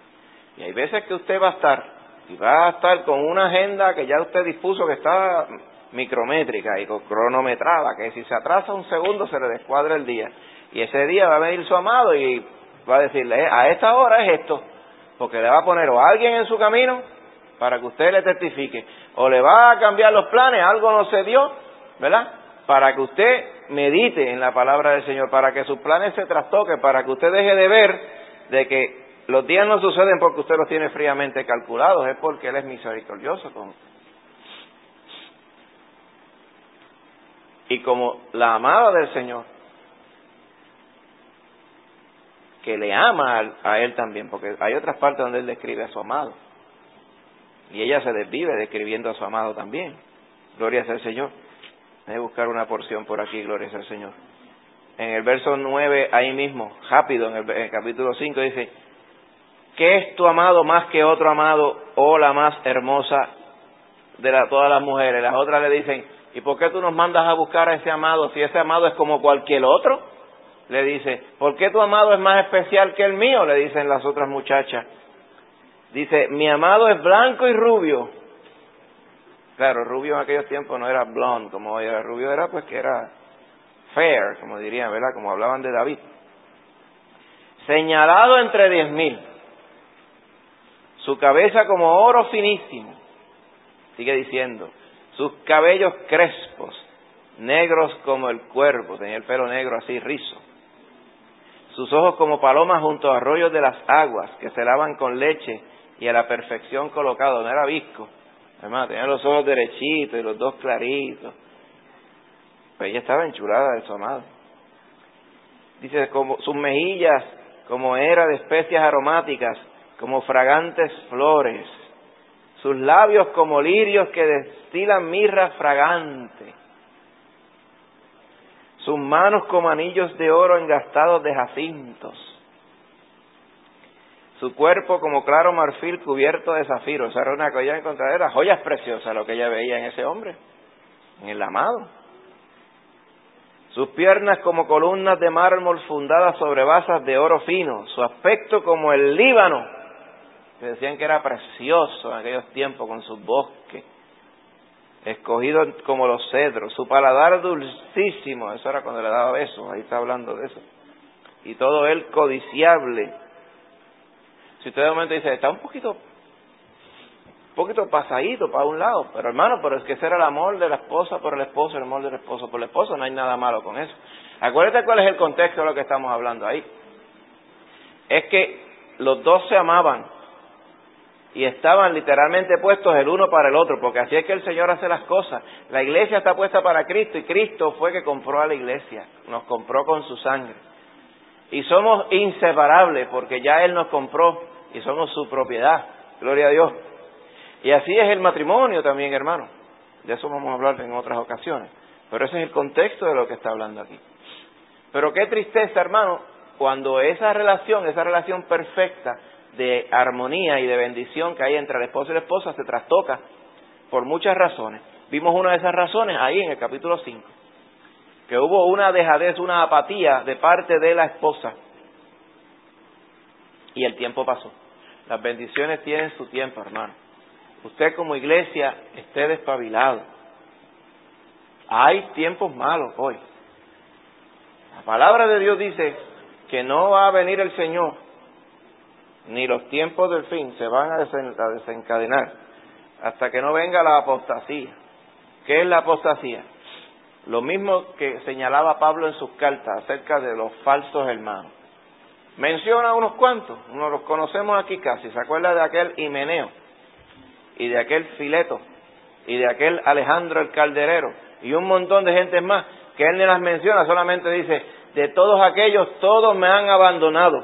Speaker 1: Y hay veces que usted va a estar con una agenda que ya usted dispuso que está micrométrica y cronometrada, que si se atrasa un segundo se le descuadra el día. Y ese día va a venir su amado y va a decirle, a esta hora es esto, porque le va a poner o a alguien en su camino para que usted le testifique, o le va a cambiar los planes, algo no se dio, ¿verdad? Para que usted medite en la palabra del Señor, para que sus planes se trastoquen, para que usted deje de ver de que los días no suceden porque usted los tiene fríamente calculados, es porque Él es misericordioso con usted. Y como la amada del Señor, que le ama a Él también, porque hay otras partes donde Él describe a su amado, y ella se desvive describiendo a su amado también. Gloria sea al Señor. Voy a buscar una porción por aquí, gloria sea al Señor. En el verso 9, ahí mismo, rápido, en el capítulo 5, dice, ¿qué es tu amado más que otro amado, o la más hermosa de todas las mujeres? Las otras le dicen, ¿y por qué tú nos mandas a buscar a ese amado si ese amado es como cualquier otro? Le dice, ¿por qué tu amado es más especial que el mío? Le dicen las otras muchachas. Dice, mi amado es blanco y rubio. Claro, rubio en aquellos tiempos no era blonde como hoy, era rubio, era pues que era fair, como dirían, ¿verdad? Como hablaban de David. Señalado entre 10,000. Su cabeza como oro finísimo. Sigue diciendo, sus cabellos crespos, negros como el cuervo, tenía el pelo negro así, rizo. Sus ojos como palomas junto a arroyos de las aguas, que se lavan con leche y a la perfección colocados, no era visco. Además, tenía los ojos derechitos y los dos claritos. Pues ella estaba enchulada de su amado. Dice, como sus mejillas, como era de especias aromáticas, como fragantes flores. Sus labios como lirios que destilan mirra fragante. Sus manos como anillos de oro engastados de jacintos. Su cuerpo como claro marfil cubierto de zafiro. Esa era una que ella encontraba, era joyas preciosas lo que ella veía en ese hombre, en el amado. Sus piernas como columnas de mármol fundadas sobre basas de oro fino. Su aspecto como el Líbano, que decían que era precioso en aquellos tiempos con sus bosques, escogido como los cedros. Su paladar dulcísimo, eso era cuando le daba besos, ahí está hablando de eso. Y todo él codiciable. Si usted de momento dice, está un poquito pasadito para un lado, pero hermano, pero es que ese era el amor de la esposa por el esposo, el amor del esposo por el esposo, no hay nada malo con eso. Acuérdate cuál es el contexto de lo que estamos hablando ahí. Es que los dos se amaban y estaban literalmente puestos el uno para el otro, porque así es que el Señor hace las cosas. La iglesia está puesta para Cristo y Cristo fue que compró a la iglesia, nos compró con su sangre. Y somos inseparables porque ya Él nos compró y somos su propiedad. Gloria a Dios. Y así es el matrimonio también, hermano. De eso vamos a hablar en otras ocasiones. Pero ese es el contexto de lo que está hablando aquí. Pero qué tristeza, hermano, cuando esa relación perfecta de armonía y de bendición que hay entre el esposo y la esposa se trastoca por muchas razones. Vimos una de esas razones ahí en el capítulo 5. Que hubo una dejadez, una apatía de parte de la esposa. Y el tiempo pasó. Las bendiciones tienen su tiempo, hermano. Usted como iglesia esté despabilado. Hay tiempos malos hoy. La palabra de Dios dice que no va a venir el Señor, ni los tiempos del fin se van a desencadenar hasta que no venga la apostasía. ¿Qué es la apostasía? Lo mismo que señalaba Pablo en sus cartas acerca de los falsos hermanos. Menciona unos cuantos, unos los conocemos aquí casi. ¿Se acuerda de aquel Himeneo? Y de aquel Fileto, y de aquel Alejandro el Calderero, y un montón de gente más, que él no las menciona, solamente dice, de todos aquellos, todos me han abandonado.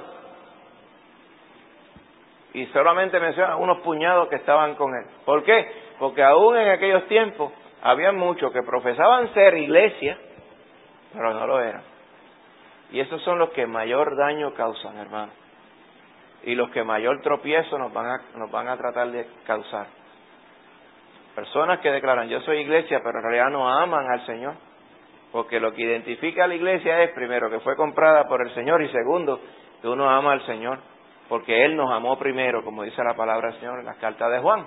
Speaker 1: Y solamente menciona unos puñados que estaban con él. ¿Por qué? Porque aún en aquellos tiempos, había muchos que profesaban ser iglesia, pero no lo eran. Y esos son los que mayor daño causan, hermano. Y los que mayor tropiezo nos van a tratar de causar. Personas que declaran, yo soy iglesia, pero en realidad no aman al Señor. Porque lo que identifica a la iglesia es, primero, que fue comprada por el Señor, y segundo, que uno ama al Señor. porque Él nos amó primero, como dice la palabra del Señor en las cartas de Juan.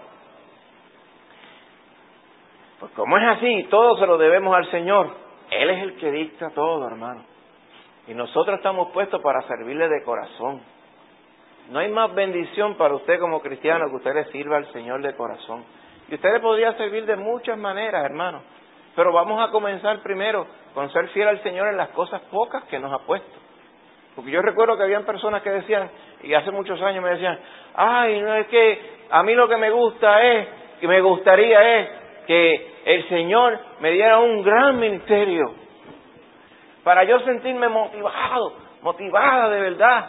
Speaker 1: Pues como es así, todo se lo debemos al Señor. Él es el que dicta todo, hermano. Y nosotros estamos puestos para servirle de corazón. No hay más bendición para usted como cristiano que usted le sirva al Señor de corazón. Y usted le podría servir de muchas maneras, hermano. Pero vamos a comenzar primero con ser fiel al Señor en las cosas pocas que nos ha puesto. Porque yo recuerdo que habían personas que decían, y hace muchos años me decían, ay, no es que a mí lo que me gusta es, que me gustaría es que el Señor me diera un gran ministerio para yo sentirme motivada de verdad.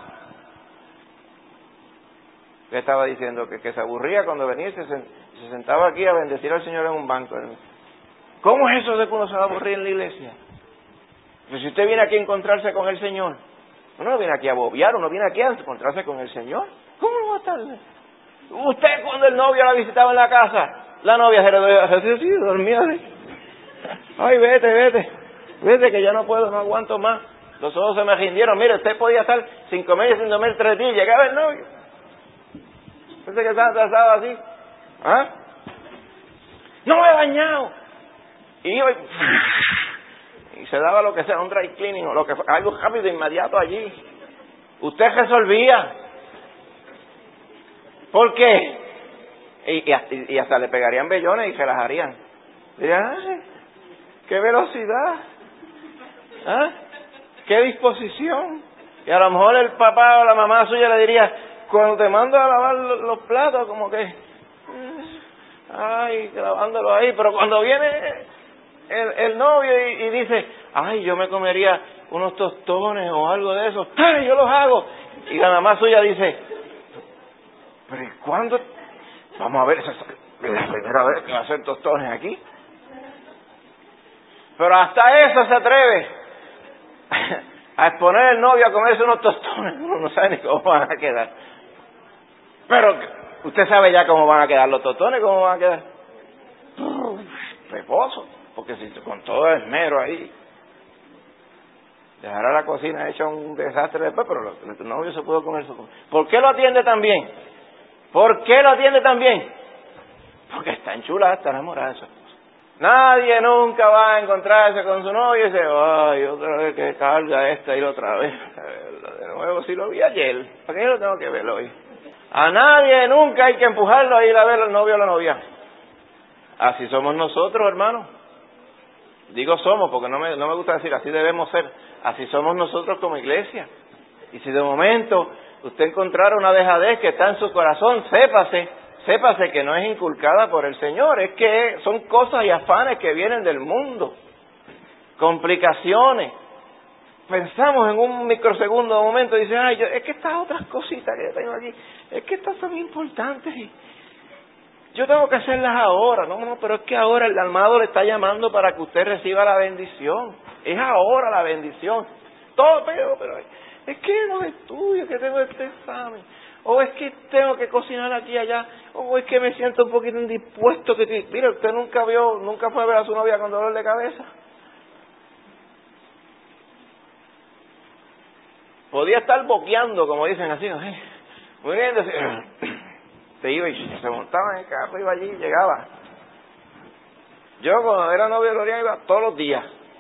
Speaker 1: ¿Qué estaba diciendo? Que se aburría cuando venía y se sentaba aquí a bendecir al Señor en un banco. ¿Cómo es eso de que uno se va a aburrir en la iglesia? Pues si usted viene aquí a encontrarse con el Señor, uno no viene aquí a bobear, uno viene aquí a encontrarse con el Señor. ¿Cómo no va a estar? Usted cuando el novio la visitaba en la casa, la novia se le así, dormía así. Ay, vete que ya no puedo, no aguanto más. Los ojos se me rindieron. Mire, usted podía estar 5 meses sin dormir 3 días, llegaba el novio. Pensé que estaba atrasado así. ¿Ah? No me he bañado. Y se daba lo que sea, un dry cleaning o lo que fue, algo rápido, inmediato allí. Usted resolvía. ¿Por qué? Y hasta le pegarían vellones y relajarían. Dirían, ¡ay, qué velocidad! ¿Ah? ¡Qué disposición! Y a lo mejor el papá o la mamá suya le diría, cuando te mando a lavar los platos, como que, ay, lavándolo ahí, pero cuando viene el novio y dice, ay, yo me comería unos tostones o algo de eso, ay, yo los hago. Y la mamá suya dice, pero ¿y cuándo? Vamos a ver, esa es la primera vez que va a hacer tostones aquí. Pero hasta eso se atreve a exponer el novio a comerse unos tostones. Uno no sabe ni cómo van a quedar. Pero usted sabe ya cómo van a quedar los tostones, cómo van a quedar. Reposo, porque si con todo el esmero ahí, dejará la cocina hecha un desastre después, pero tu novio se pudo comer su. ¿Por qué lo atiende tan bien? ¿Por qué lo atiende tan bien? Porque está enchulada, está enamorada de su esposa. Nadie nunca va a encontrarse con su novio y dice, ay, otra vez que carga esta y la otra vez. De nuevo, si lo vi ayer, ¿para qué lo tengo que ver hoy? A nadie nunca hay que empujarlo a ir a ver al novio o la novia. Así somos nosotros, hermano. Digo somos porque no me gusta decir así debemos ser. Así somos nosotros como iglesia. Y si de momento usted encontrara una dejadez que está en su corazón, sépase que no es inculcada por el Señor. Es que son cosas y afanes que vienen del mundo. Complicaciones. Pensamos en un microsegundo de momento y dicen, ay, es que estas otras cositas que tengo aquí, es que estas son importantes y yo tengo que hacerlas ahora. No, pero es que ahora el amado le está llamando para que usted reciba la bendición. Es ahora la bendición. Todo, pero es que no estudio, que tengo este examen, o es que tengo que cocinar aquí y allá, o es que me siento un poquito indispuesto. Mire, usted nunca fue a ver a su novia con dolor de cabeza. Podía estar boqueando, como dicen así, ¿no? Muy bien, se iba y se montaba en el carro, iba allí y llegaba. Yo cuando era novio de Gloria iba todos los días.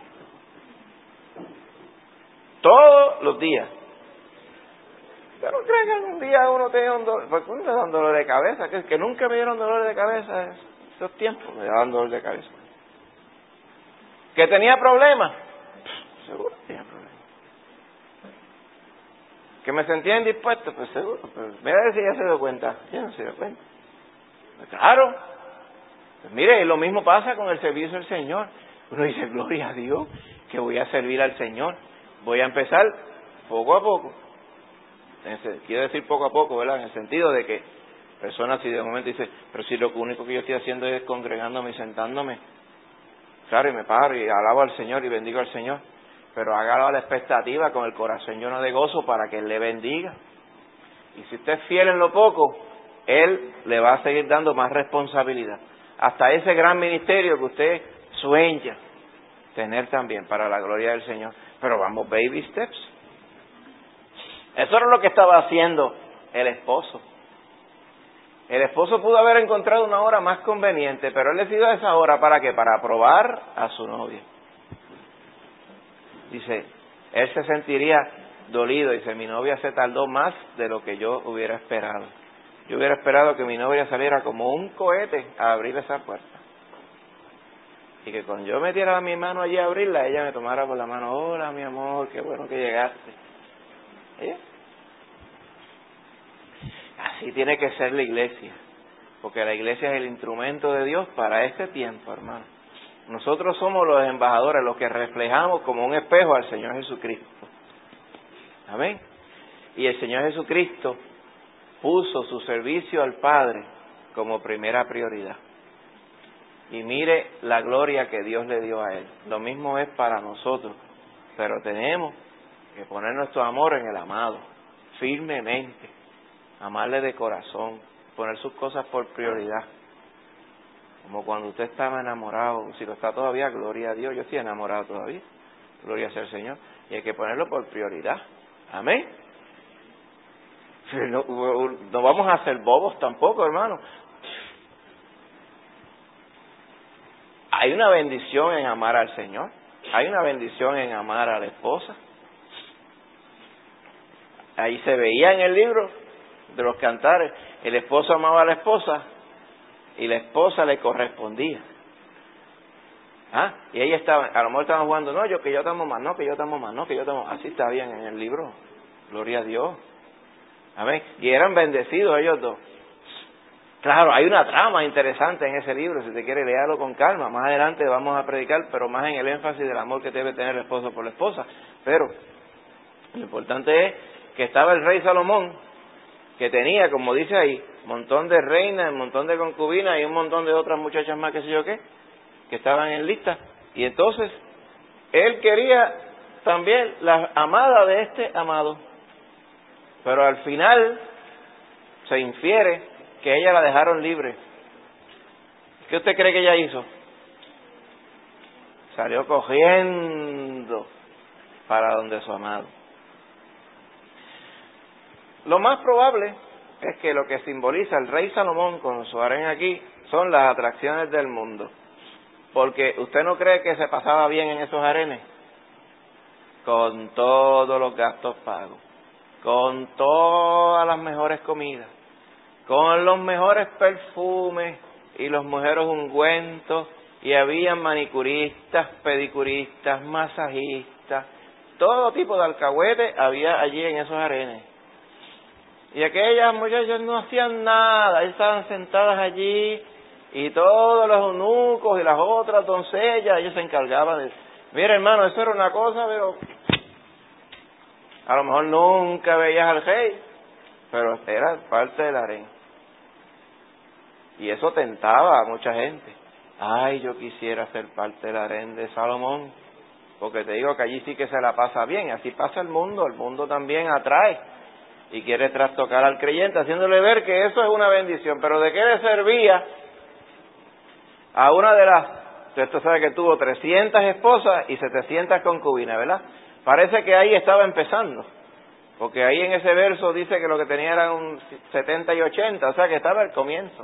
Speaker 1: Todos los días. Pero creo que algún día uno tenía un dolor, porque uno me da un dolor de cabeza, que nunca me dieron dolor de cabeza esos tiempos, me daban dolor de cabeza. ¿Que tenía problemas? Seguro tenía problemas. ¿Que me sentía indispuesto? Pues seguro. Pero mira si ya se dio cuenta. Ya no se dio cuenta. Pues claro. Pues mire, lo mismo pasa con el servicio del Señor. Uno dice, gloria a Dios, que voy a servir al Señor. Voy a empezar poco a poco. Quiero decir poco a poco, ¿verdad? En el sentido de que personas si de momento dicen, pero si lo único que yo estoy haciendo es congregándome y sentándome. Claro, y me paro y alabo al Señor y bendigo al Señor. Pero hágalo a la expectativa, con el corazón lleno de gozo, para que Él le bendiga. Y si usted es fiel en lo poco, Él le va a seguir dando más responsabilidad. Hasta ese gran ministerio que usted sueña tener también, para la gloria del Señor. Pero vamos, baby steps. Eso era lo que estaba haciendo El esposo. El esposo pudo haber encontrado una hora más conveniente, pero él decidió esa hora, ¿para qué? Para probar a su novia. Dice, él se sentiría dolido, dice, mi novia se tardó más de lo que yo hubiera esperado. Yo hubiera esperado que mi novia saliera como un cohete a abrir esa puerta. Y que cuando yo metiera mi mano allí a abrirla, ella me tomara por la mano, hola mi amor, qué bueno que llegaste. ¿Eh? Así tiene que ser la iglesia, porque la iglesia es el instrumento de Dios para este tiempo, hermano. Nosotros somos los embajadores, los que reflejamos como un espejo al Señor Jesucristo. Amén. Y el Señor Jesucristo puso su servicio al Padre como primera prioridad. Y mire la gloria que Dios le dio a Él. Lo mismo es para nosotros, pero tenemos que poner nuestro amor en el amado, firmemente, amarle de corazón, poner sus cosas por prioridad. Como cuando usted estaba enamorado, si lo está todavía, gloria a Dios, yo estoy enamorado todavía, gloria sea al Señor, y hay que ponerlo por prioridad. Amén. No vamos a ser bobos tampoco, hermano. Hay una bendición en amar al Señor, hay una bendición en amar a la esposa. Ahí se veía en el libro de los Cantares, el esposo amaba a la esposa y la esposa le correspondía. Y ella estaba, a lo mejor estaban jugando, no, que yo te amo más, no, que yo te amo más, no, que yo te amo. Así está bien en el libro, gloria a Dios. Amén. Y eran bendecidos ellos dos. Claro, hay una trama interesante en ese libro, si te quiere léalo con calma. Más adelante vamos a predicar, pero más en el énfasis del amor que debe tener el esposo por la esposa. Pero lo importante es que estaba el rey Salomón, que tenía, como dice ahí, un montón de reinas, un montón de concubinas y un montón de otras muchachas más, que sé yo qué, que estaban en lista. Y entonces, él quería también la amada de este amado. Pero al final se infiere que ella la dejaron libre. ¿Qué usted cree que ella hizo? Salió cogiendo para donde su amado. Lo más probable es que lo que simboliza el rey Salomón con su harén aquí son las atracciones del mundo. Porque ¿usted no cree que se pasaba bien en esos harenes? Con todos los gastos pagos, con todas las mejores comidas, con los mejores perfumes y los mejores ungüentos, y había manicuristas, pedicuristas, masajistas, todo tipo de alcahuete había allí en esos harenes. Y aquellas muchachas no hacían nada, estaban sentadas allí, y todos los eunucos y las otras doncellas, ellos se encargaban de... Mira, hermano, eso era una cosa, pero a lo mejor nunca veías al rey, pero era parte del harén. Y eso tentaba a mucha gente. Ay, yo quisiera ser parte del harén de Salomón, porque te digo que allí sí que se la pasa bien, así pasa el mundo también atrae y quiere trastocar al creyente, haciéndole ver que eso es una bendición. Pero ¿de qué le servía a una de las... Usted sabe que tuvo 300 esposas y 700 concubinas, ¿verdad? Parece que ahí estaba empezando, porque ahí en ese verso dice que lo que tenía eran un 70 y 80, o sea que estaba al comienzo.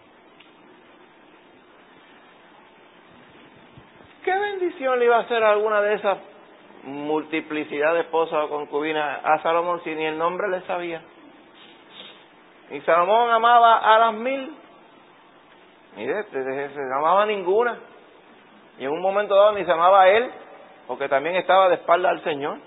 Speaker 1: ¿Qué bendición le iba a hacer a alguna de esas multiplicidad de esposas o concubinas a Salomón si ni el nombre le sabía? Y Salomón amaba a las 1000. Mire, se no amaba a ninguna. Y en un momento dado ni se amaba a él, porque también estaba de espalda al Señor.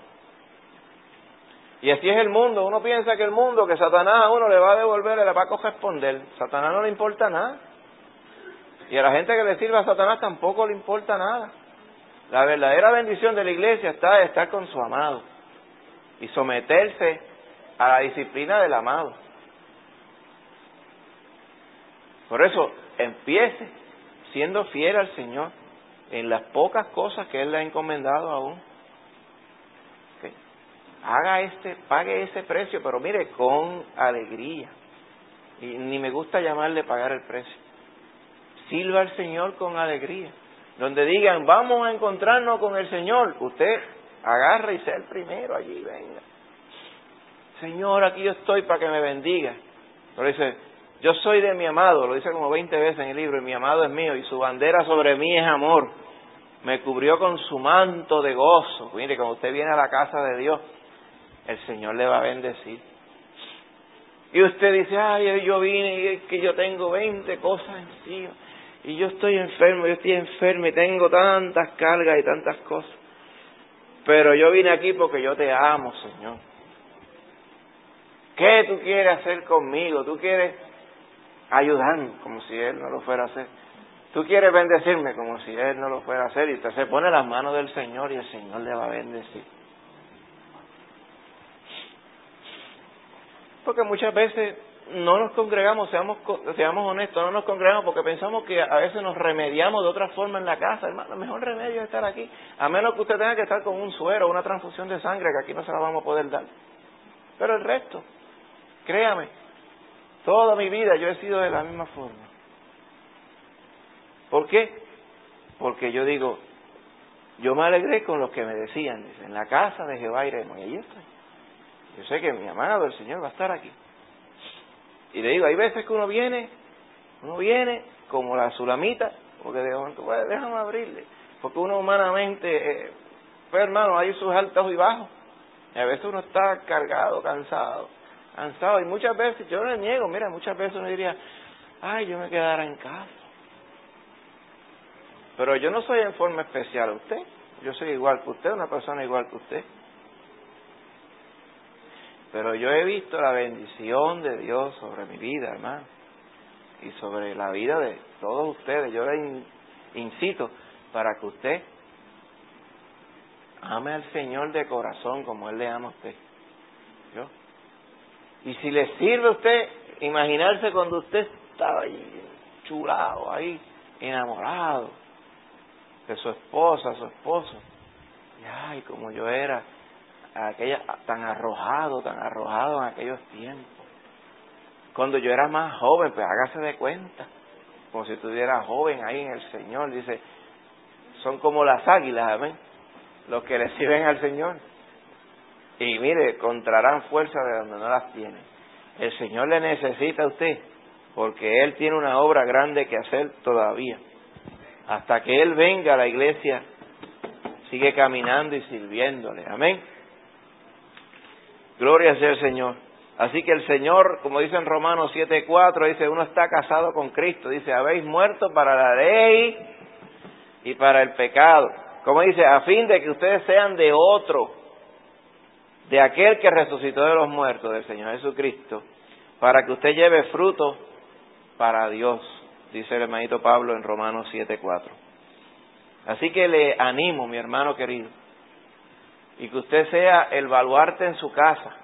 Speaker 1: Y así es el mundo. Uno piensa que el mundo, que Satanás a uno le va a devolver, le va a corresponder. Satanás no le importa nada. Y a la gente que le sirve a Satanás tampoco le importa nada. La verdadera bendición de la iglesia está en estar con su amado y someterse a la disciplina del amado. Por eso, empiece siendo fiel al Señor en las pocas cosas que Él le ha encomendado aún. ¿Okay? Pague ese precio, pero mire, con alegría. Y ni me gusta llamarle pagar el precio. Sirva al Señor con alegría. Donde digan, vamos a encontrarnos con el Señor, usted agarra y sea el primero allí, venga. Señor, aquí yo estoy para que me bendiga. Pero dice, yo soy de mi amado, lo dice como 20 veces en el libro, y mi amado es mío, y su bandera sobre mí es amor. Me cubrió con su manto de gozo. Mire, cuando usted viene a la casa de Dios, el Señor le va a bendecir. Y usted dice, ay, yo vine y es que yo tengo 20 cosas encima. Y yo estoy enfermo y tengo tantas cargas y tantas cosas. Pero yo vine aquí porque yo te amo, Señor. ¿Qué tú quieres hacer conmigo? Tú quieres ayudarme como si Él no lo fuera a hacer. Tú quieres bendecirme como si Él no lo fuera a hacer. Y usted se pone las manos del Señor y el Señor le va a bendecir. Porque muchas veces no nos congregamos, seamos honestos, no nos congregamos porque pensamos que a veces nos remediamos de otra forma en la casa. Hermano, el mejor remedio es estar aquí. A menos que usted tenga que estar con un suero o una transfusión de sangre, que aquí no se la vamos a poder dar. Pero el resto, créame, toda mi vida yo he sido de la misma forma. ¿Por qué? Porque yo digo, yo me alegré con los que me decían, dice, en la casa de Jehová iremos, y ahí estoy. Yo sé que mi amado, el Señor, va a estar aquí. Y le digo, hay veces que uno viene como la Sulamita, porque de momento, pues, déjame abrirle, porque uno humanamente, pues hermano, hay sus altos y bajos, y a veces uno está cargado, cansado, y muchas veces, yo no le niego, mira, muchas veces uno diría, ay, yo me quedara en casa. Pero yo no soy en forma especial a usted, yo soy igual que usted, una persona igual que usted. Pero yo he visto la bendición de Dios sobre mi vida, hermano, y sobre la vida de todos ustedes. Yo le incito para que usted ame al Señor de corazón como Él le ama a usted. ¿Yo? Y si le sirve a usted imaginarse cuando usted estaba ahí, chulado, ahí, enamorado de su esposa, su esposo. Y ay, como yo era tan arrojado en aquellos tiempos. Cuando yo era más joven, pues hágase de cuenta, como si estuviera joven ahí en el Señor. Dice, son como las águilas, amén, los que le sirven al Señor. Y mire, encontrarán fuerza de donde no las tienen. El Señor le necesita a usted, porque Él tiene una obra grande que hacer todavía. Hasta que Él venga a la iglesia, sigue caminando y sirviéndole, amén. Gloria sea el Señor. Así que el Señor, como dice en Romanos 7:4, dice, uno está casado con Cristo. Dice, habéis muerto para la ley y para el pecado. Como dice, a fin de que ustedes sean de otro, de aquel que resucitó de los muertos, del Señor Jesucristo, para que usted lleve fruto para Dios, dice el hermanito Pablo en Romanos 7:4. Así que le animo, mi hermano querido, y que usted sea el baluarte en su casa.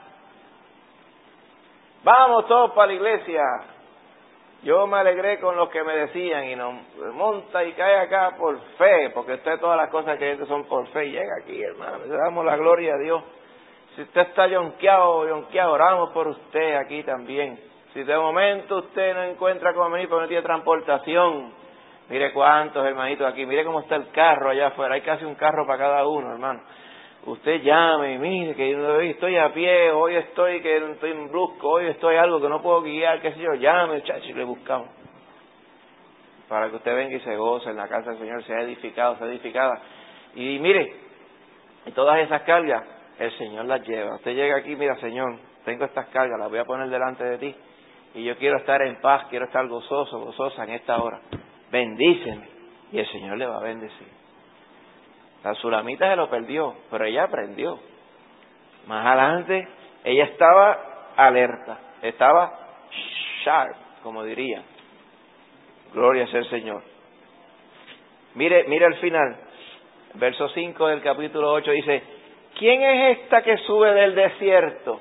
Speaker 1: Vamos todos para la iglesia. Yo me alegré con los que me decían y nos monta y cae acá por fe, porque usted todas las cosas que son por fe. Y llega aquí, hermano, le damos la gloria a Dios. Si usted está yonqueado, oramos por usted aquí también. Si de momento usted no encuentra cómo venir porque no tiene transportación, mire cuántos hermanitos aquí, mire cómo está el carro allá afuera, hay casi un carro para cada uno, hermano. Usted llame, mire que hoy estoy a pie, hoy estoy en brusco, hoy estoy algo que no puedo guiar, qué sé yo, llame, chacho, y le buscamos. Para que usted venga y se goce en la casa del Señor, sea edificado, sea edificada. Y mire, y todas esas cargas, el Señor las lleva. Usted llega aquí, mira, Señor, tengo estas cargas, las voy a poner delante de ti. Y yo quiero estar en paz, quiero estar gozoso, gozosa en esta hora. Bendíceme. Y el Señor le va a bendecir. La Sulamita se lo perdió, pero ella aprendió. Más adelante, ella estaba alerta, estaba sharp, como diría. Gloria sea el Señor. Mire al final, verso 5 del capítulo 8 dice, ¿quién es esta que sube del desierto,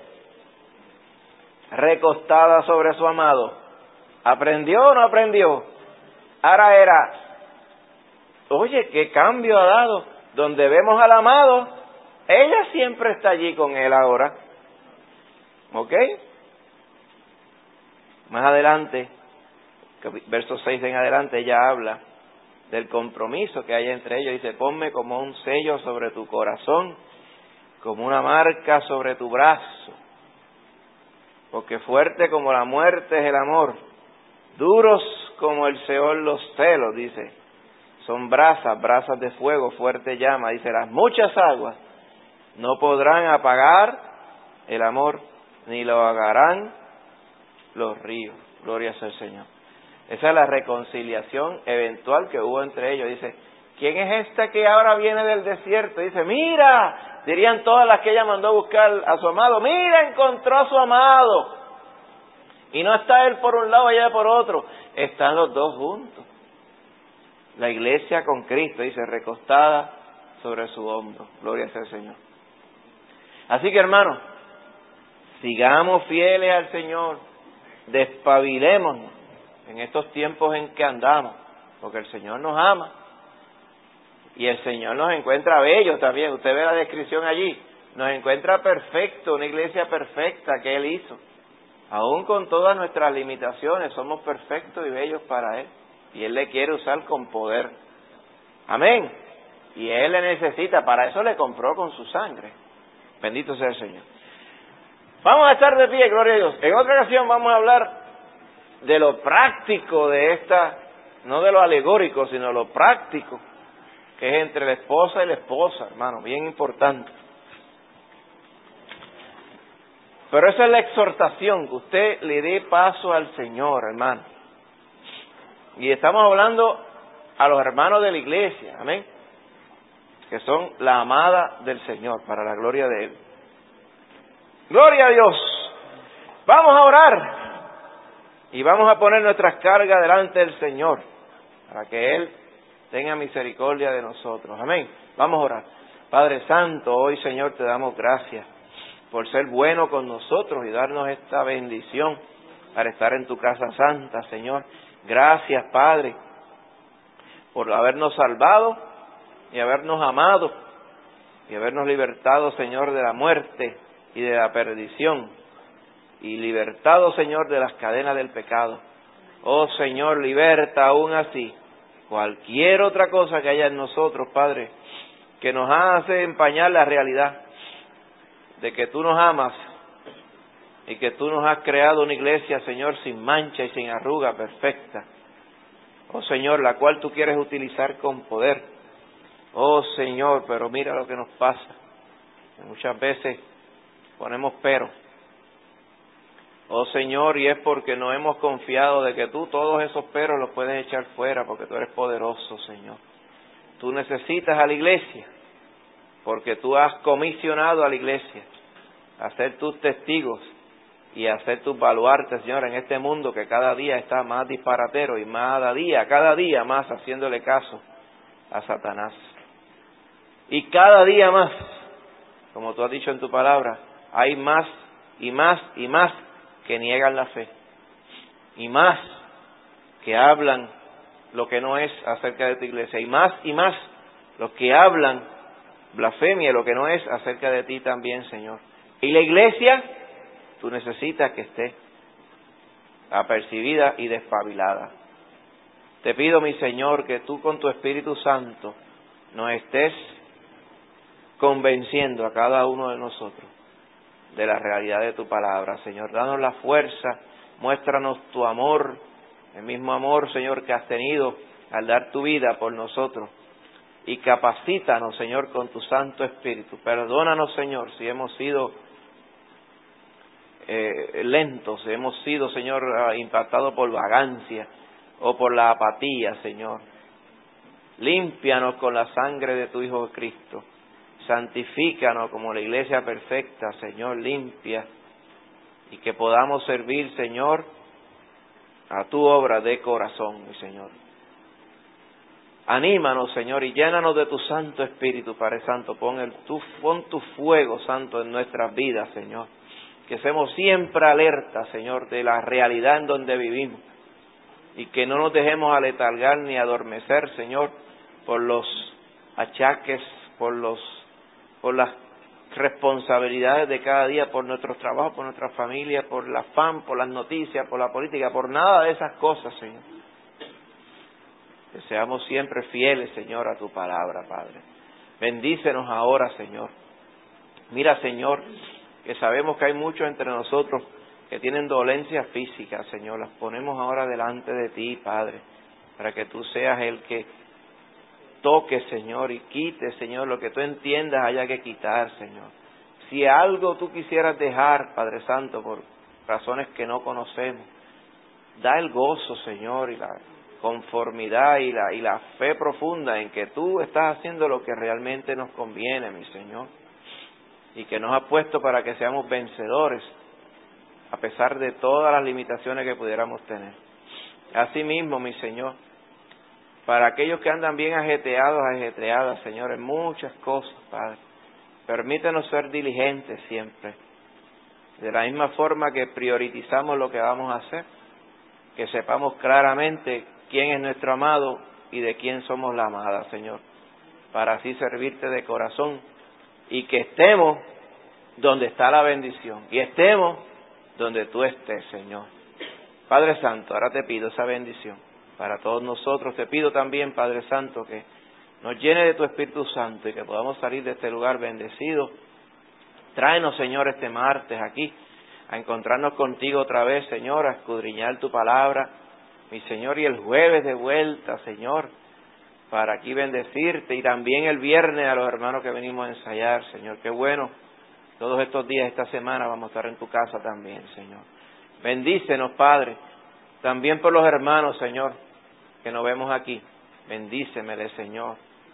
Speaker 1: recostada sobre su amado? ¿Aprendió o no aprendió? Ahora era, oye, ¿qué cambio ha dado? Donde vemos al amado, ella siempre está allí con él ahora. ¿Ok? Más adelante, verso 6 en adelante, ella habla del compromiso que hay entre ellos. Dice, ponme como un sello sobre tu corazón, como una marca sobre tu brazo. porque fuerte como la muerte es el amor, duros como el Seol los celos, dice. Son brasas, brasas de fuego, fuerte llama, dice, las muchas aguas no podrán apagar el amor, ni lo ahogarán los ríos. Gloria sea el Señor. Esa es la reconciliación eventual que hubo entre ellos. Dice, ¿quién es esta que ahora viene del desierto? Dice, mira, dirían todas las que ella mandó a buscar a su amado, mira, encontró a su amado. Y no está él por un lado, ella por otro. Están los dos juntos. La iglesia con Cristo, dice, recostada sobre su hombro. Gloria sea el Señor. Así que, hermanos, sigamos fieles al Señor, despabilémonos en estos tiempos en que andamos, porque el Señor nos ama y el Señor nos encuentra bellos también. Usted ve la descripción allí, nos encuentra perfecto, una iglesia perfecta que Él hizo. Aún con todas nuestras limitaciones, somos perfectos y bellos para Él, y Él le quiere usar con poder. Amén. Y Él le necesita, para eso le compró con su sangre. Bendito sea el Señor. Vamos a estar de pie, gloria a Dios. En otra ocasión vamos a hablar de lo práctico de esta, no de lo alegórico, sino lo práctico, que es entre la esposa y la esposa, hermano, bien importante. Pero esa es la exhortación, que usted le dé paso al Señor, hermano. Y estamos hablando a los hermanos de la iglesia, amén, que son la amada del Señor, para la gloria de Él. ¡Gloria a Dios! Vamos a orar y vamos a poner nuestras cargas delante del Señor, para que Él tenga misericordia de nosotros. Amén. Vamos a orar. Padre Santo, hoy, Señor, te damos gracias por ser bueno con nosotros y darnos esta bendición para estar en tu casa santa, Señor. Gracias, Padre, por habernos salvado y habernos amado y habernos libertado, Señor, de la muerte y de la perdición, y libertado, Señor, de las cadenas del pecado. Oh, Señor, liberta aún así cualquier otra cosa que haya en nosotros, Padre, que nos hace empañar la realidad de que tú nos amas y que tú nos has creado una iglesia, Señor, sin mancha y sin arruga, perfecta. Oh, Señor, la cual tú quieres utilizar con poder. Oh, Señor, pero mira lo que nos pasa. Muchas veces ponemos pero. Oh, Señor, y es porque no hemos confiado de que tú todos esos peros los puedes echar fuera, porque tú eres poderoso, Señor. Tú necesitas a la iglesia, porque tú has comisionado a la iglesia a ser tus testigos y a ser tus baluartes, Señor, en este mundo que cada día está más disparatero y cada día más haciéndole caso a Satanás. Y cada día más, como tú has dicho en tu palabra, hay más y más y más que niegan la fe, y más que hablan lo que no es acerca de tu iglesia, y más los que hablan blasfemia, lo que no es acerca de ti también, Señor. Y la iglesia, tú necesitas que esté apercibida y despabilada. Te pido, mi Señor, que tú con tu Espíritu Santo nos estés convenciendo a cada uno de nosotros de la realidad de tu palabra, Señor. Danos la fuerza, muéstranos tu amor, el mismo amor, Señor, que has tenido al dar tu vida por nosotros. Y capacítanos, Señor, con tu Santo Espíritu. Perdónanos, Señor, si hemos sido lentos, si hemos sido, Señor, impactados por vagancia o por la apatía, Señor. Límpianos con la sangre de tu Hijo Cristo. Santifícanos como la iglesia perfecta, Señor, limpia, y que podamos servir, Señor, a tu obra de corazón, mi Señor. Anímanos, Señor, y llénanos de tu Santo Espíritu, Padre Santo. Pon tu fuego, Santo, en nuestras vidas, Señor. Que seamos siempre alertas, Señor, de la realidad en donde vivimos. Y que no nos dejemos aletargar ni adormecer, Señor, por los achaques, por las responsabilidades de cada día, por nuestros trabajos, por nuestra familia, por el afán, por las noticias, por la política, por nada de esas cosas, Señor. Que seamos siempre fieles, Señor, a tu palabra, Padre. Bendícenos ahora, Señor. Mira, Señor, que sabemos que hay muchos entre nosotros que tienen dolencias físicas, Señor, las ponemos ahora delante de ti, Padre, para que tú seas el que toque, Señor, y quite, Señor, lo que tú entiendas haya que quitar, Señor. Si algo tú quisieras dejar, Padre Santo, por razones que no conocemos, da el gozo, Señor, y la conformidad y la fe profunda en que tú estás haciendo lo que realmente nos conviene, mi Señor, y que nos has puesto para que seamos vencedores, a pesar de todas las limitaciones que pudiéramos tener. Asimismo, mi Señor, para aquellos que andan bien ajetreadas, Señor, en muchas cosas, Padre, permítenos ser diligentes siempre, de la misma forma que priorizamos lo que vamos a hacer, que sepamos claramente quién es nuestro amado y de quién somos la amada, Señor, para así servirte de corazón y que estemos donde está la bendición y estemos donde tú estés, Señor. Padre Santo, ahora te pido esa bendición para todos nosotros. Te pido también, Padre Santo, que nos llene de tu Espíritu Santo y que podamos salir de este lugar bendecidos. Tráenos, Señor, este martes aquí a encontrarnos contigo otra vez, Señor, a escudriñar tu palabra, mi Señor, y el jueves de vuelta, Señor, para aquí bendecirte, y también el viernes a los hermanos que venimos a ensayar, Señor. Qué bueno, todos estos días, esta semana, vamos a estar en tu casa también, Señor. Bendícenos, Padre, también por los hermanos, Señor, que nos vemos aquí. Bendícemele, Señor.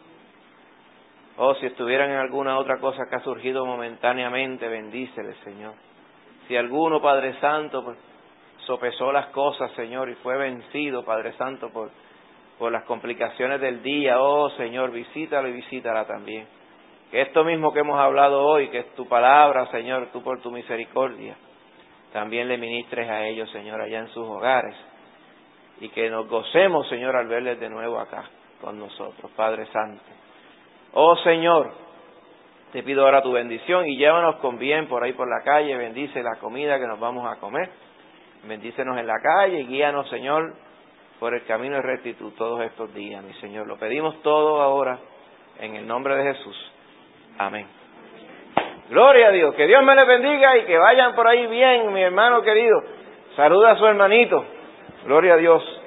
Speaker 1: Oh, si estuvieran en alguna otra cosa que ha surgido momentáneamente, bendícele, Señor. Si alguno, Padre Santo, pues, sopesó las cosas, Señor, y fue vencido, Padre Santo, por las complicaciones del día, oh, Señor, visítalo y visítala también. Que esto mismo que hemos hablado hoy, que es tu palabra, Señor, tú por tu misericordia, también le ministres a ellos, Señor, allá en sus hogares. Y que nos gocemos, Señor, al verles de nuevo acá con nosotros, Padre Santo. Oh, Señor, te pido ahora tu bendición y llévanos con bien por ahí por la calle. Bendice la comida que nos vamos a comer. Bendícenos en la calle y guíanos, Señor, por el camino de rectitud todos estos días, mi Señor. Lo pedimos todo ahora en el nombre de Jesús. Amén. Gloria a Dios. Que Dios me les bendiga y que vayan por ahí bien, mi hermano querido. Saluda a su hermanito. Gloria a Dios.